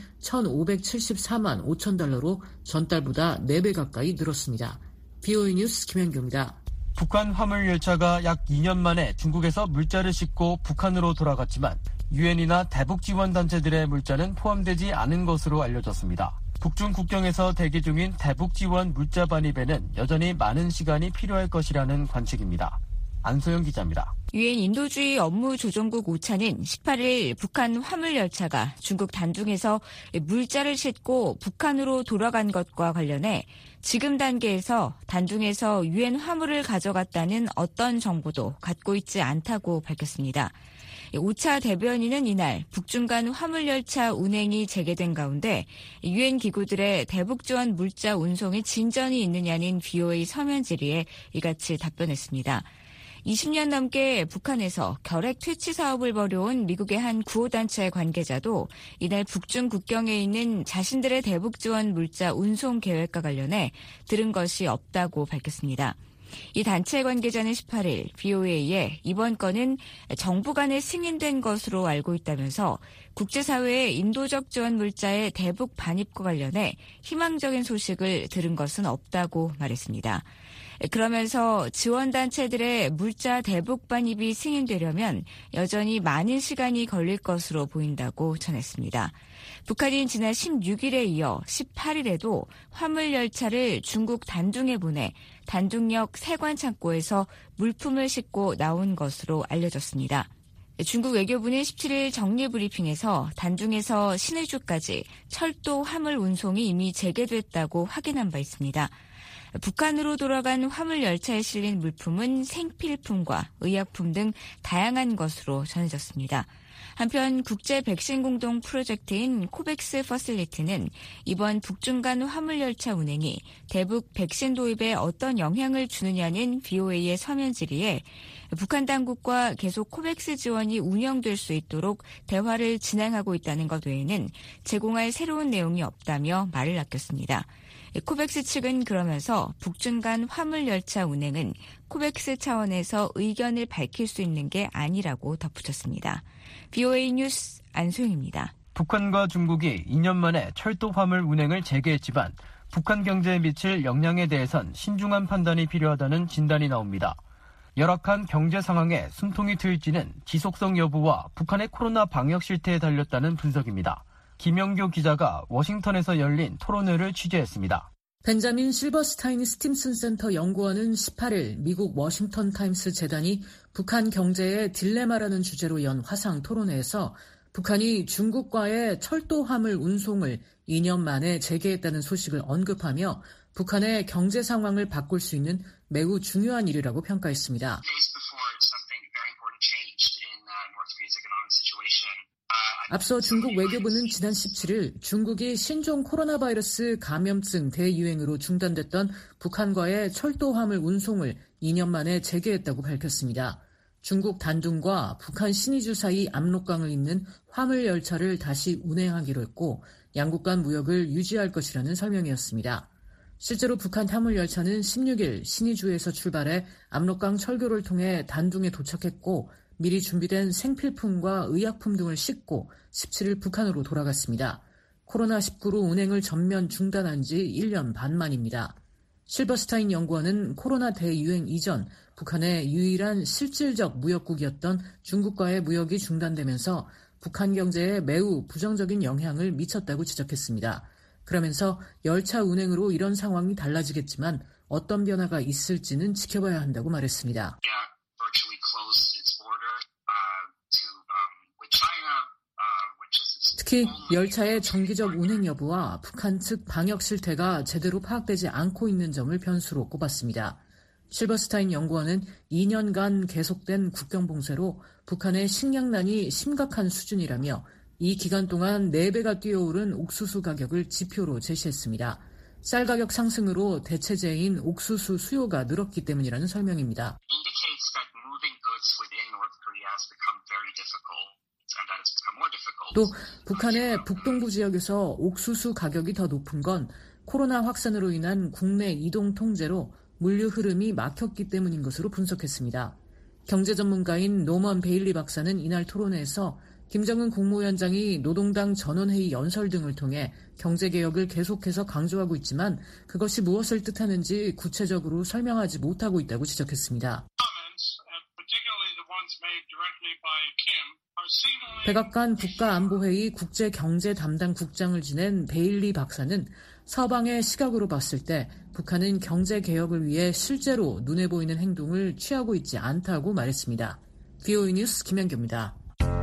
1,574만 5천 달러로 전달보다 4배 가까이 늘었습니다. BOE 뉴스 김현규입니다.
북한 화물열차가 약 2년 만에 중국에서 물자를 싣고 북한으로 돌아갔지만 유엔이나 대북 지원단체들의 물자는 포함되지 않은 것으로 알려졌습니다. 북중 국경에서 대기 중인 대북 지원 물자 반입에는 여전히 많은 시간이 필요할 것이라는 관측입니다. 안소영 기자입니다.
유엔 인도주의 업무조정국 오차는 18일 북한 화물열차가 중국 단둥에서 물자를 싣고 북한으로 돌아간 것과 관련해 지금 단계에서 단둥에서 유엔 화물을 가져갔다는 어떤 정보도 갖고 있지 않다고 밝혔습니다. 오차 대변인은 이날 북중 간 화물열차 운행이 재개된 가운데 유엔 기구들의 대북 지원 물자 운송에 진전이 있느냐는 BOA 서면 질의에 이같이 답변했습니다. 20년 넘게 북한에서 결핵 퇴치 사업을 벌여온 미국의 한 구호단체 관계자도 이날 북중 국경에 있는 자신들의 대북 지원 물자 운송 계획과 관련해 들은 것이 없다고 밝혔습니다. 이 단체 관계자는 18일 BOA에 이번 건은 정부 간에 승인된 것으로 알고 있다면서 국제사회의 인도적 지원 물자의 대북 반입과 관련해 희망적인 소식을 들은 것은 없다고 말했습니다. 그러면서 지원단체들의 물자 대북 반입이 승인되려면 여전히 많은 시간이 걸릴 것으로 보인다고 전했습니다. 북한이 지난 16일에 이어 18일에도 화물열차를 중국 단둥에 보내 단둥역 세관창고에서 물품을 싣고 나온 것으로 알려졌습니다. 중국 외교부는 17일 정례브리핑에서 단둥에서 신의주까지 철도 화물 운송이 이미 재개됐다고 확인한 바 있습니다. 북한으로 돌아간 화물열차에 실린 물품은 생필품과 의약품 등 다양한 것으로 전해졌습니다. 한편 국제 백신 공동 프로젝트인 코백스 퍼실리티는 이번 북중 간 화물열차 운행이 대북 백신 도입에 어떤 영향을 주느냐는 BOA의 서면 질의에 북한 당국과 계속 코백스 지원이 운영될 수 있도록 대화를 진행하고 있다는 것 외에는 제공할 새로운 내용이 없다며 말을 아꼈습니다. 코백스 측은 그러면서 북중 간 화물열차 운행은 코백스 차원에서 의견을 밝힐 수 있는 게 아니라고 덧붙였습니다. BOA 뉴스 안소영입니다.
북한과 중국이 2년 만에 철도 화물 운행을 재개했지만 북한 경제에 미칠 영향에 대해선 신중한 판단이 필요하다는 진단이 나옵니다. 열악한 경제 상황에 숨통이 트일지는 지속성 여부와 북한의 코로나 방역 실태에 달렸다는 분석입니다. 김영교 기자가 워싱턴에서 열린 토론회를 취재했습니다.
벤자민 실버스타인 스팀슨 센터 연구원은 18일 미국 워싱턴 타임스 재단이 북한 경제의 딜레마라는 주제로 연 화상 토론회에서 북한이 중국과의 철도 화물 운송을 2년 만에 재개했다는 소식을 언급하며 북한의 경제 상황을 바꿀 수 있는 매우 중요한 일이라고 평가했습니다. 앞서 중국 외교부는 지난 17일 중국이 신종 코로나 바이러스 감염증 대유행으로 중단됐던 북한과의 철도 화물 운송을 2년 만에 재개했다고 밝혔습니다. 중국 단둥과 북한 신의주 사이 압록강을 잇는 화물 열차를 다시 운행하기로 했고 양국 간 무역을 유지할 것이라는 설명이었습니다. 실제로 북한 화물 열차는 16일 신의주에서 출발해 압록강 철교를 통해 단둥에 도착했고 미리 준비된 생필품과 의약품 등을 싣고 17일 북한으로 돌아갔습니다. 코로나19로 운행을 전면 중단한 지 1년 반 만입니다. 실버스타인 연구원은 코로나 대유행 이전 북한의 유일한 실질적 무역국이었던 중국과의 무역이 중단되면서 북한 경제에 매우 부정적인 영향을 미쳤다고 지적했습니다. 그러면서 열차 운행으로 이런 상황이 달라지겠지만 어떤 변화가 있을지는 지켜봐야 한다고 말했습니다. 특히 열차의 정기적 운행 여부와 북한 측 방역 실태가 제대로 파악되지 않고 있는 점을 변수로 꼽았습니다. 실버스타인 연구원은 2년간 계속된 국경 봉쇄로 북한의 식량난이 심각한 수준이라며 이 기간 동안 4배가 뛰어오른 옥수수 가격을 지표로 제시했습니다. 쌀 가격 상승으로 대체재인 옥수수 수요가 늘었기 때문이라는 설명입니다. 또 북한의 북동부 지역에서 옥수수 가격이 더 높은 건 코로나 확산으로 인한 국내 이동 통제로 물류 흐름이 막혔기 때문인 것으로 분석했습니다. 경제 전문가인 노먼 베일리 박사는 이날 토론회에서 김정은 국무위원장이 노동당 전원회의 연설 등을 통해 경제개혁을 계속해서 강조하고 있지만 그것이 무엇을 뜻하는지 구체적으로 설명하지 못하고 있다고 지적했습니다. 백악관 국가안보회의 국제경제 담당 국장을 지낸 베일리 박사는 서방의 시각으로 봤을 때 북한은 경제개혁을 위해 실제로 눈에 보이는 행동을 취하고 있지 않다고 말했습니다. VOA 뉴스 김현규입니다.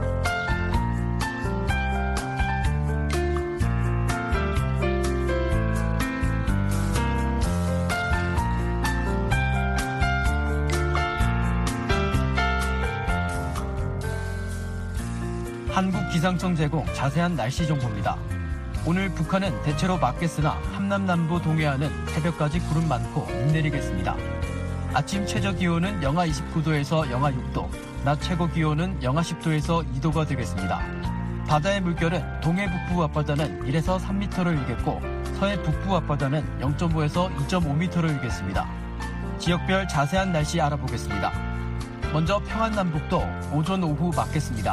한국기상청 제공 자세한 날씨 정보입니다. 오늘 북한은 대체로 맑겠으나 함남 남부 동해안은 새벽까지 구름 많고 눈 내리겠습니다. 아침 최저 기온은 영하 29도에서 영하 6도, 낮 최고 기온은 영하 10도에서 2도가 되겠습니다. 바다의 물결은 동해 북부 앞바다는 1에서 3m를 일겠고 서해 북부 앞바다는 0.5에서 2.5m를 일겠습니다. 지역별 자세한 날씨 알아보겠습니다. 먼저 평안남북도 오전 오후 맑겠습니다.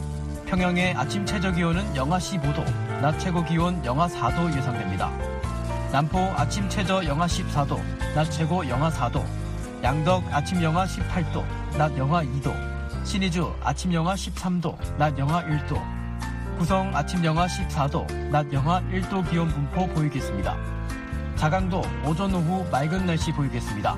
평양의 아침 최저 기온은 영하 15도, 낮 최고 기온 영하 4도 예상됩니다. 남포 아침 최저 영하 14도, 낮 최고 영하 4도, 양덕 아침 영하 18도, 낮 영하 2도, 신의주 아침 영하 13도, 낮 영하 1도, 구성 아침 영하 14도, 낮 영하 1도 기온 분포 보이겠습니다. 자강도 오전 오후 맑은 날씨 보이겠습니다.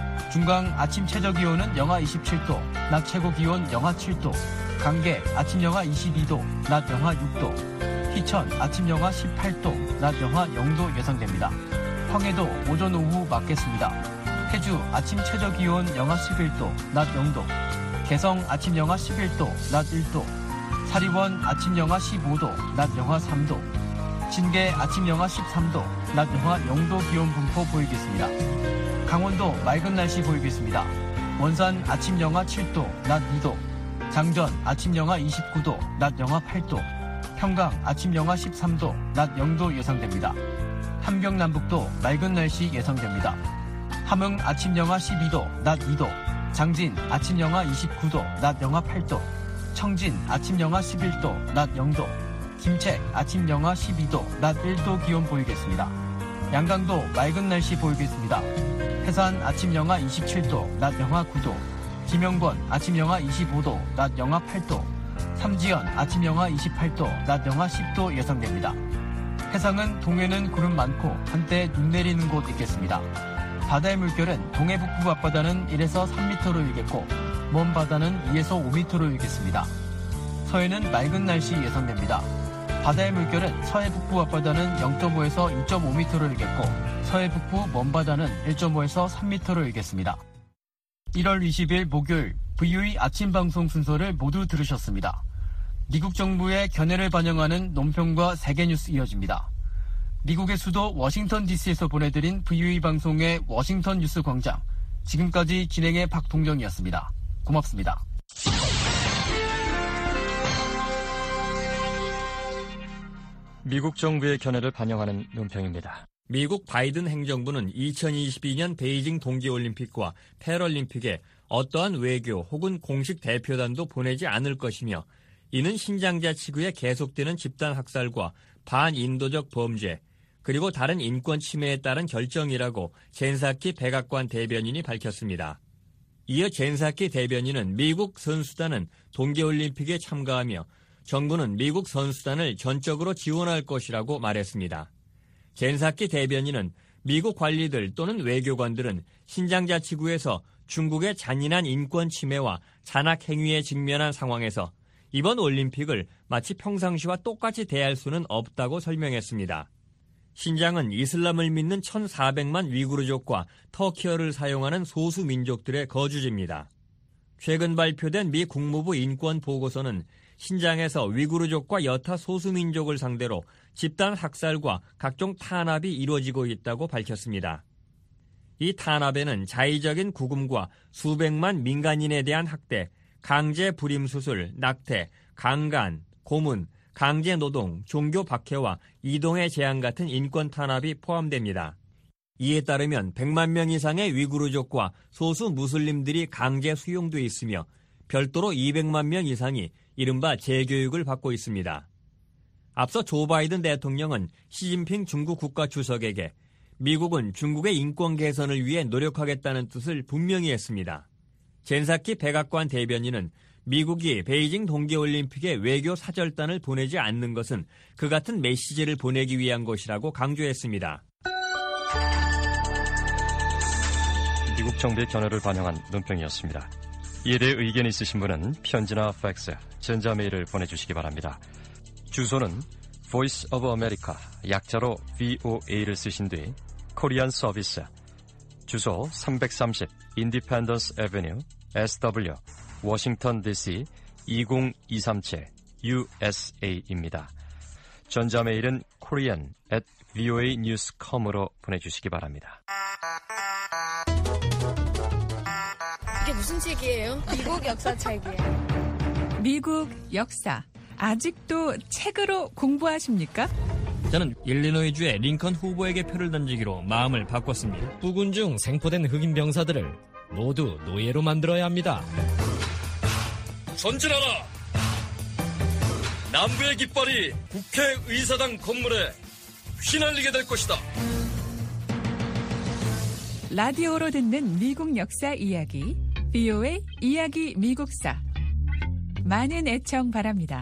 중강 아침 최저 기온은 영하 27도, 낮 최고 기온 영하 7도, 강계 아침 영하 22도, 낮 영하 6도, 희천 아침 영하 18도, 낮 영하 0도 예상됩니다. 황해도 오전 오후 맑겠습니다. 해주 아침 최저 기온 영하 11도, 낮 0도, 개성 아침 영하 11도, 낮 1도, 사리원 아침 영하 15도, 낮 영하 3도, 진계 아침 영하 13도, 낮 영하 0도 기온 분포 보이겠습니다. 강원도 맑은 날씨 보이겠습니다. 원산 아침 영하 7도, 낮 2도, 장전 아침 영하 29도, 낮 영하 8도, 평강 아침 영하 13도, 낮 0도 예상됩니다. 함경 남북도 맑은 날씨 예상됩니다. 함흥 아침 영하 12도, 낮 2도, 장진 아침 영하 29도, 낮 영하 8도, 청진 아침 영하 11도, 낮 0도, 김책 아침 영하 12도, 낮 1도 기온 보이겠습니다. 양강도 맑은 날씨 보이겠습니다. 해산 아침 영하 27도, 낮 영하 9도, 김영권 아침 영하 25도, 낮 영하 8도, 삼지연 아침 영하 28도, 낮 영하 10도 예상됩니다. 해상은 동해는 구름 많고 한때 눈 내리는 곳 있겠습니다. 바다의 물결은 동해 북부 앞바다는 1에서 3m로 일겠고 먼 바다는 2에서 5m로 일겠습니다. 서해는 맑은 날씨 예상됩니다. 바다의 물결은 서해 북부 앞바다는 0.5에서 2.5m로 일겠고 서해 북부 먼 바다는 1.5에서 3m로 일겠습니다. 1월 20일 목요일 VOA 아침 방송 순서를 모두 들으셨습니다. 미국 정부의 견해를 반영하는 논평과 세계뉴스 이어집니다. 미국의 수도 워싱턴 DC에서 보내드린 VOA 방송의 워싱턴 뉴스 광장. 지금까지 진행의 박동정이었습니다. 고맙습니다.
미국 정부의 견해를 반영하는 논평입니다.
미국 바이든 행정부는 2022년 베이징 동계올림픽과 패럴림픽에 어떠한 외교 혹은 공식 대표단도 보내지 않을 것이며 이는 신장자치구에 계속되는 집단 학살과 반인도적 범죄 그리고 다른 인권 침해에 따른 결정이라고 젠사키 백악관 대변인이 밝혔습니다. 이어 젠사키 대변인은 미국 선수단은 동계올림픽에 참가하며 정부는 미국 선수단을 전적으로 지원할 것이라고 말했습니다. 젠사키 대변인은 미국 관리들 또는 외교관들은 신장자치구에서 중국의 잔인한 인권 침해와 잔악 행위에 직면한 상황에서 이번 올림픽을 마치 평상시와 똑같이 대할 수는 없다고 설명했습니다. 신장은 이슬람을 믿는 1,400만 위구르족과 터키어를 사용하는 소수 민족들의 거주지입니다. 최근 발표된 미 국무부 인권 보고서는 신장에서 위구르족과 여타 소수민족을 상대로 집단 학살과 각종 탄압이 이루어지고 있다고 밝혔습니다. 이 탄압에는 자의적인 구금과 수백만 민간인에 대한 학대, 강제 불임수술, 낙태, 강간, 고문, 강제노동, 종교 박해와 이동의 제한 같은 인권 탄압이 포함됩니다. 이에 따르면 100만 명 이상의 위구르족과 소수 무슬림들이 강제 수용돼 있으며 별도로 200만 명 이상이 이른바 재교육을 받고 있습니다. 앞서 조 바이든 대통령은 시진핑 중국 국가주석에게 미국은 중국의 인권 개선을 위해 노력하겠다는 뜻을 분명히 했습니다. 젠사키 백악관 대변인은 미국이 베이징 동계올림픽에 외교 사절단을 보내지 않는 것은 그 같은 메시지를 보내기 위한 것이라고 강조했습니다.
미국 정부의 견해를 반영한 논평이었습니다. 이에 대해 의견 있으신 분은 편지나 팩스, 전자메일을 보내주시기 바랍니다. 주소는 Voice of America, 약자로 VOA를 쓰신 뒤 코리안 서비스, 주소 330 Independence Avenue, SW, 워싱턴 DC 20237 USA입니다. 전자메일은 korean@voanews.com으로 보내주시기 바랍니다.
이게 무슨 책이에요? 미국 역사 책이에요.
미국 역사. 아직도 책으로 공부하십니까?
저는 일리노이주의 링컨 후보에게 표를 던지기로 마음을 바꿨습니다.
부군 중 생포된 흑인 병사들을 모두 노예로 만들어야 합니다.
전진하라! 남부의 깃발이 국회의사당 건물에 휘날리게 될 것이다.
라디오로 듣는 미국 역사 이야기, VOA 이야기 미국사. 많은 애청 바랍니다.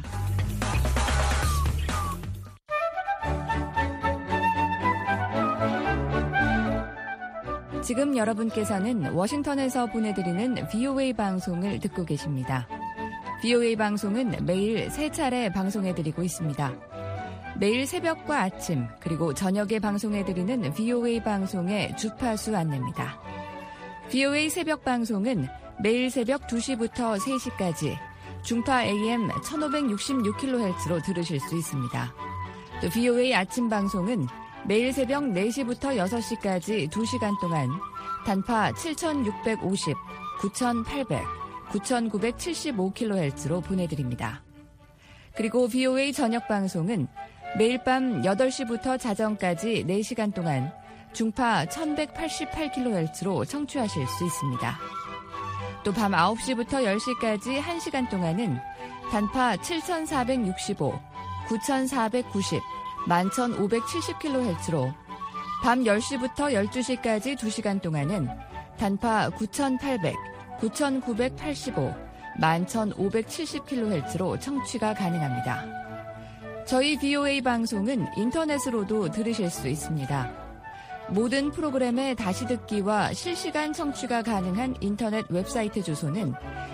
지금 여러분께서는 워싱턴에서 보내드리는 VOA 방송을 듣고 계십니다. VOA 방송은 매일 3차례 방송해드리고 있습니다. 매일 새벽과 아침 그리고 저녁에 방송해드리는 VOA 방송의 주파수 안내입니다. VOA 새벽 방송은 매일 새벽 2시부터 3시까지 중파 AM 1566kHz로 들으실 수 있습니다. 또 VOA 아침 방송은 매일 새벽 4시부터 6시까지 2시간 동안 단파 7650, 9800, 9975kHz로 보내드립니다. 그리고 VOA 저녁 방송은 매일 밤 8시부터 자정까지 4시간 동안 중파 1188kHz로 청취하실 수 있습니다. 또 밤 9시부터 10시까지 1시간 동안은 단파 7465, 9490, 11570kHz로 밤 10시부터 12시까지 2시간 동안은 단파 9800, 9985, 11570kHz로 청취가 가능합니다. 저희 VOA 방송은 인터넷으로도 들으실 수 있습니다. 모든 프로그램의 다시 듣기와 실시간 청취가 가능한 인터넷 웹사이트 주소는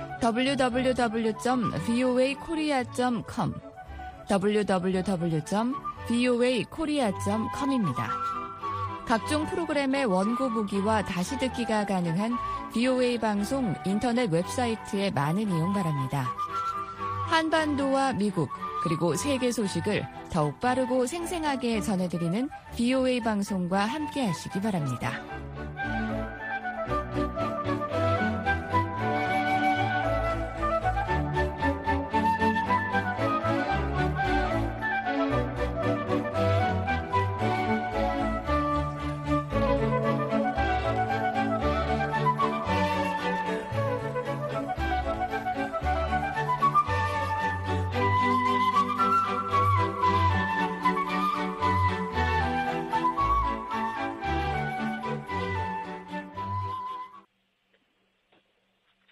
www.voakorea.com, www.voakorea.com입니다. 각종 프로그램의 원고 보기와 다시 듣기가 가능한 VOA 방송 인터넷 웨브사이트에 많은 이용 바랍니다. 한반도와 미국 그리고 세계 소식을 더욱 빠르고 생생하게 전해드리는 VOA 방송과 함께 하시기 바랍니다.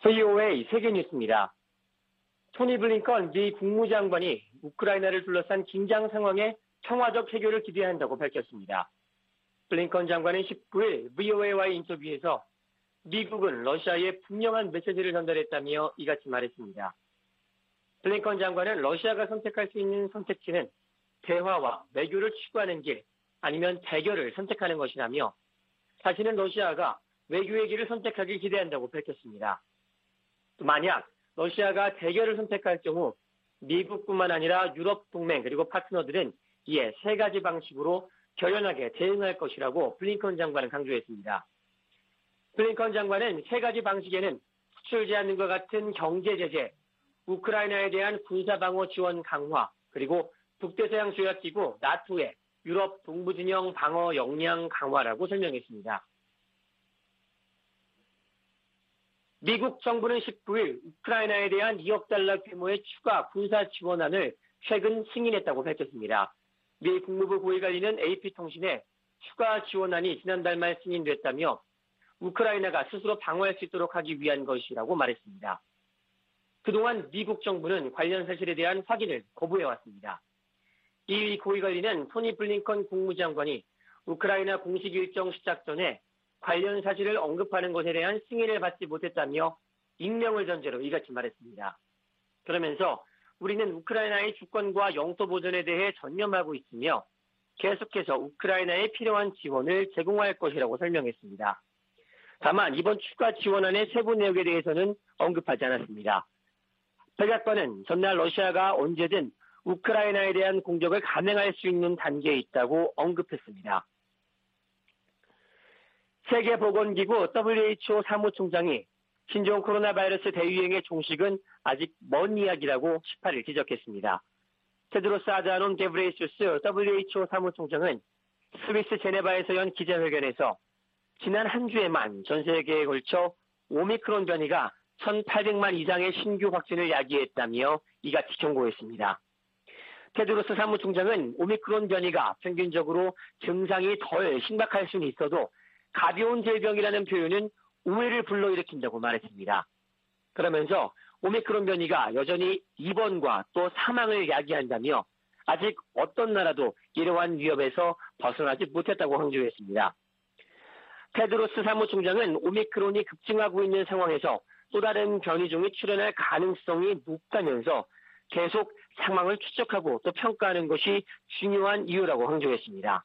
VOA 세계뉴스입니다. 토니 블링컨 미 국무장관이 우크라이나를 둘러싼 긴장 상황에 평화적 해결을 기대한다고 밝혔습니다. 블링컨 장관은 19일 VOA와의 인터뷰에서 미국은 러시아에 분명한 메시지를 전달했다며 이같이 말했습니다. 블링컨 장관은 러시아가 선택할 수 있는 선택지는 대화와 외교를 추구하는 길 아니면 대결을 선택하는 것이라며 자신은 러시아가 외교의 길을 선택하길 기대한다고 밝혔습니다. 만약 러시아가 대결을 선택할 경우 미국뿐만 아니라 유럽 동맹 그리고 파트너들은 이에 세 가지 방식으로 결연하게 대응할 것이라고 블링컨 장관은 강조했습니다. 블링컨 장관은 세 가지 방식에는 수출 제한과 같은 경제 제재, 우크라이나에 대한 군사방어 지원 강화, 그리고 북대서양 조약기구 나토의 유럽 동부진영 방어 역량 강화라고 설명했습니다. 미국 정부는 19일 우크라이나에 대한 2억 달러 규모의 추가 군사 지원안을 최근 승인했다고 밝혔습니다. 미 국무부 고위관리는 AP통신에 추가 지원안이 지난달 말 승인됐다며 우크라이나가 스스로 방어할 수 있도록 하기 위한 것이라고 말했습니다. 그동안 미국 정부는 관련 사실에 대한 확인을 거부해왔습니다. 이 고위관리는 토니 블링컨 국무장관이 우크라이나 공식 일정 시작 전에 관련 사실을 언급하는 것에 대한 승인을 받지 못했다며 익명을 전제로 이같이 말했습니다. 그러면서 우리는 우크라이나의 주권과 영토 보존에 대해 전념하고 있으며 계속해서 우크라이나에 필요한 지원을 제공할 것이라고 설명했습니다. 다만 이번 추가 지원안의 세부 내용에 대해서는 언급하지 않았습니다. 백악관은 전날 러시아가 언제든 우크라이나에 대한 공격을 감행할 수 있는 단계에 있다고 언급했습니다. 세계보건기구 WHO 사무총장이 신종 코로나 바이러스 대유행의 종식은 아직 먼 이야기라고 18일 지적했습니다. 테드로스 아드하놈 게브레이수스 WHO 사무총장은 스위스 제네바에서 연 기자회견에서 지난 한 주에만 전 세계에 걸쳐 오미크론 변이가 1,800만 이상의 신규 확진을 야기했다며 이같이 경고했습니다. 테드로스 사무총장은 오미크론 변이가 평균적으로 증상이 덜 심각할 수는 있어도 가벼운 질병이라는 표현은 오해를 불러일으킨다고 말했습니다. 그러면서 오미크론 변이가 여전히 입원과 또 사망을 야기한다며 아직 어떤 나라도 이러한 위협에서 벗어나지 못했다고 강조했습니다. 테드로스 사무총장은 오미크론이 급증하고 있는 상황에서 또 다른 변이종이 출현할 가능성이 높다면서 계속 상황을 추적하고 또 평가하는 것이 중요한 이유라고 강조했습니다.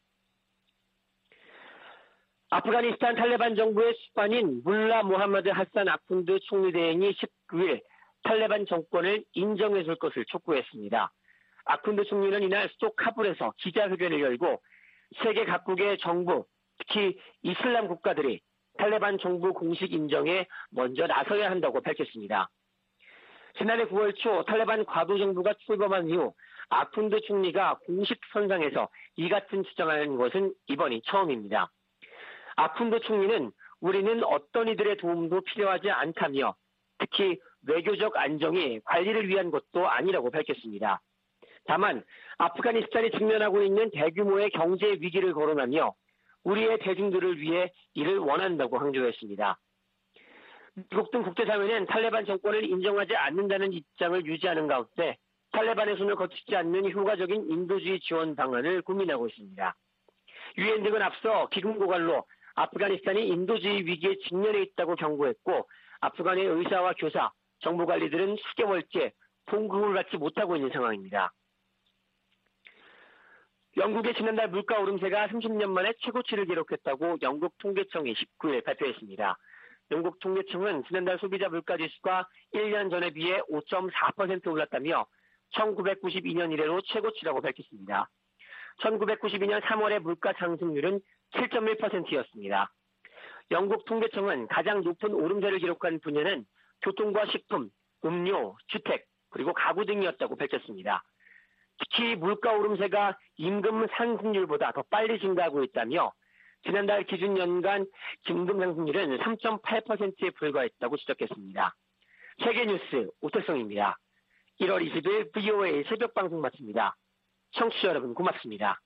아프가니스탄 탈레반 정부의 수반인 물라 모하마드 하산 아쿤드 총리 대행이 19일 탈레반 정권을 인정해 줄 것을 촉구했습니다. 아쿤드 총리는 이날 수도 카불에서 기자회견을 열고 세계 각국의 정부, 특히 이슬람 국가들이 탈레반 정부 공식 인정에 먼저 나서야 한다고 밝혔습니다. 지난해 9월 초 탈레반 과도정부가 출범한 이후 아쿤드 총리가 공식 선상에서 이 같은 주장하는 것은 이번이 처음입니다. 아쿤드 총리는 우리는 어떤 이들의 도움도 필요하지 않다며 특히 외교적 안정이 관리를 위한 것도 아니라고 밝혔습니다. 다만 아프가니스탄이 직면하고 있는 대규모의 경제 위기를 거론하며 우리의 대중들을 위해 이를 원한다고 강조했습니다. 미국 등 국제사회는 탈레반 정권을 인정하지 않는다는 입장을 유지하는 가운데 탈레반의 손을 거치지 않는 효과적인 인도주의 지원 방안을 고민하고 있습니다. 유엔 등은 앞서 기금 고갈로 아프가니스탄이 인도주의 위기에 직면해 있다고 경고했고 아프간의 의사와 교사, 정부 관리들은 수개월째 봉급을 받지 못하고 있는 상황입니다. 영국의 지난달 물가 오름세가 30년 만에 최고치를 기록했다고 영국 통계청이 19일 발표했습니다. 영국 통계청은 지난달 소비자 물가지수가 1년 전에 비해 5.4% 올랐다며 1992년 이래로 최고치라고 밝혔습니다. 1992년 3월의 물가 상승률은 7.1%였습니다. 영국 통계청은 가장 높은 오름세를 기록한 분야는 교통과 식품, 음료, 주택, 그리고 가구 등이었다고 밝혔습니다. 특히 물가 오름세가 임금 상승률보다 더 빨리 증가하고 있다며 지난달 기준 연간 임금 상승률은 3.8%에 불과했다고 지적했습니다. 세계뉴스 오태성입니다. 1월 20일 VOA 새벽 방송 마칩니다. 청취자 여러분 고맙습니다.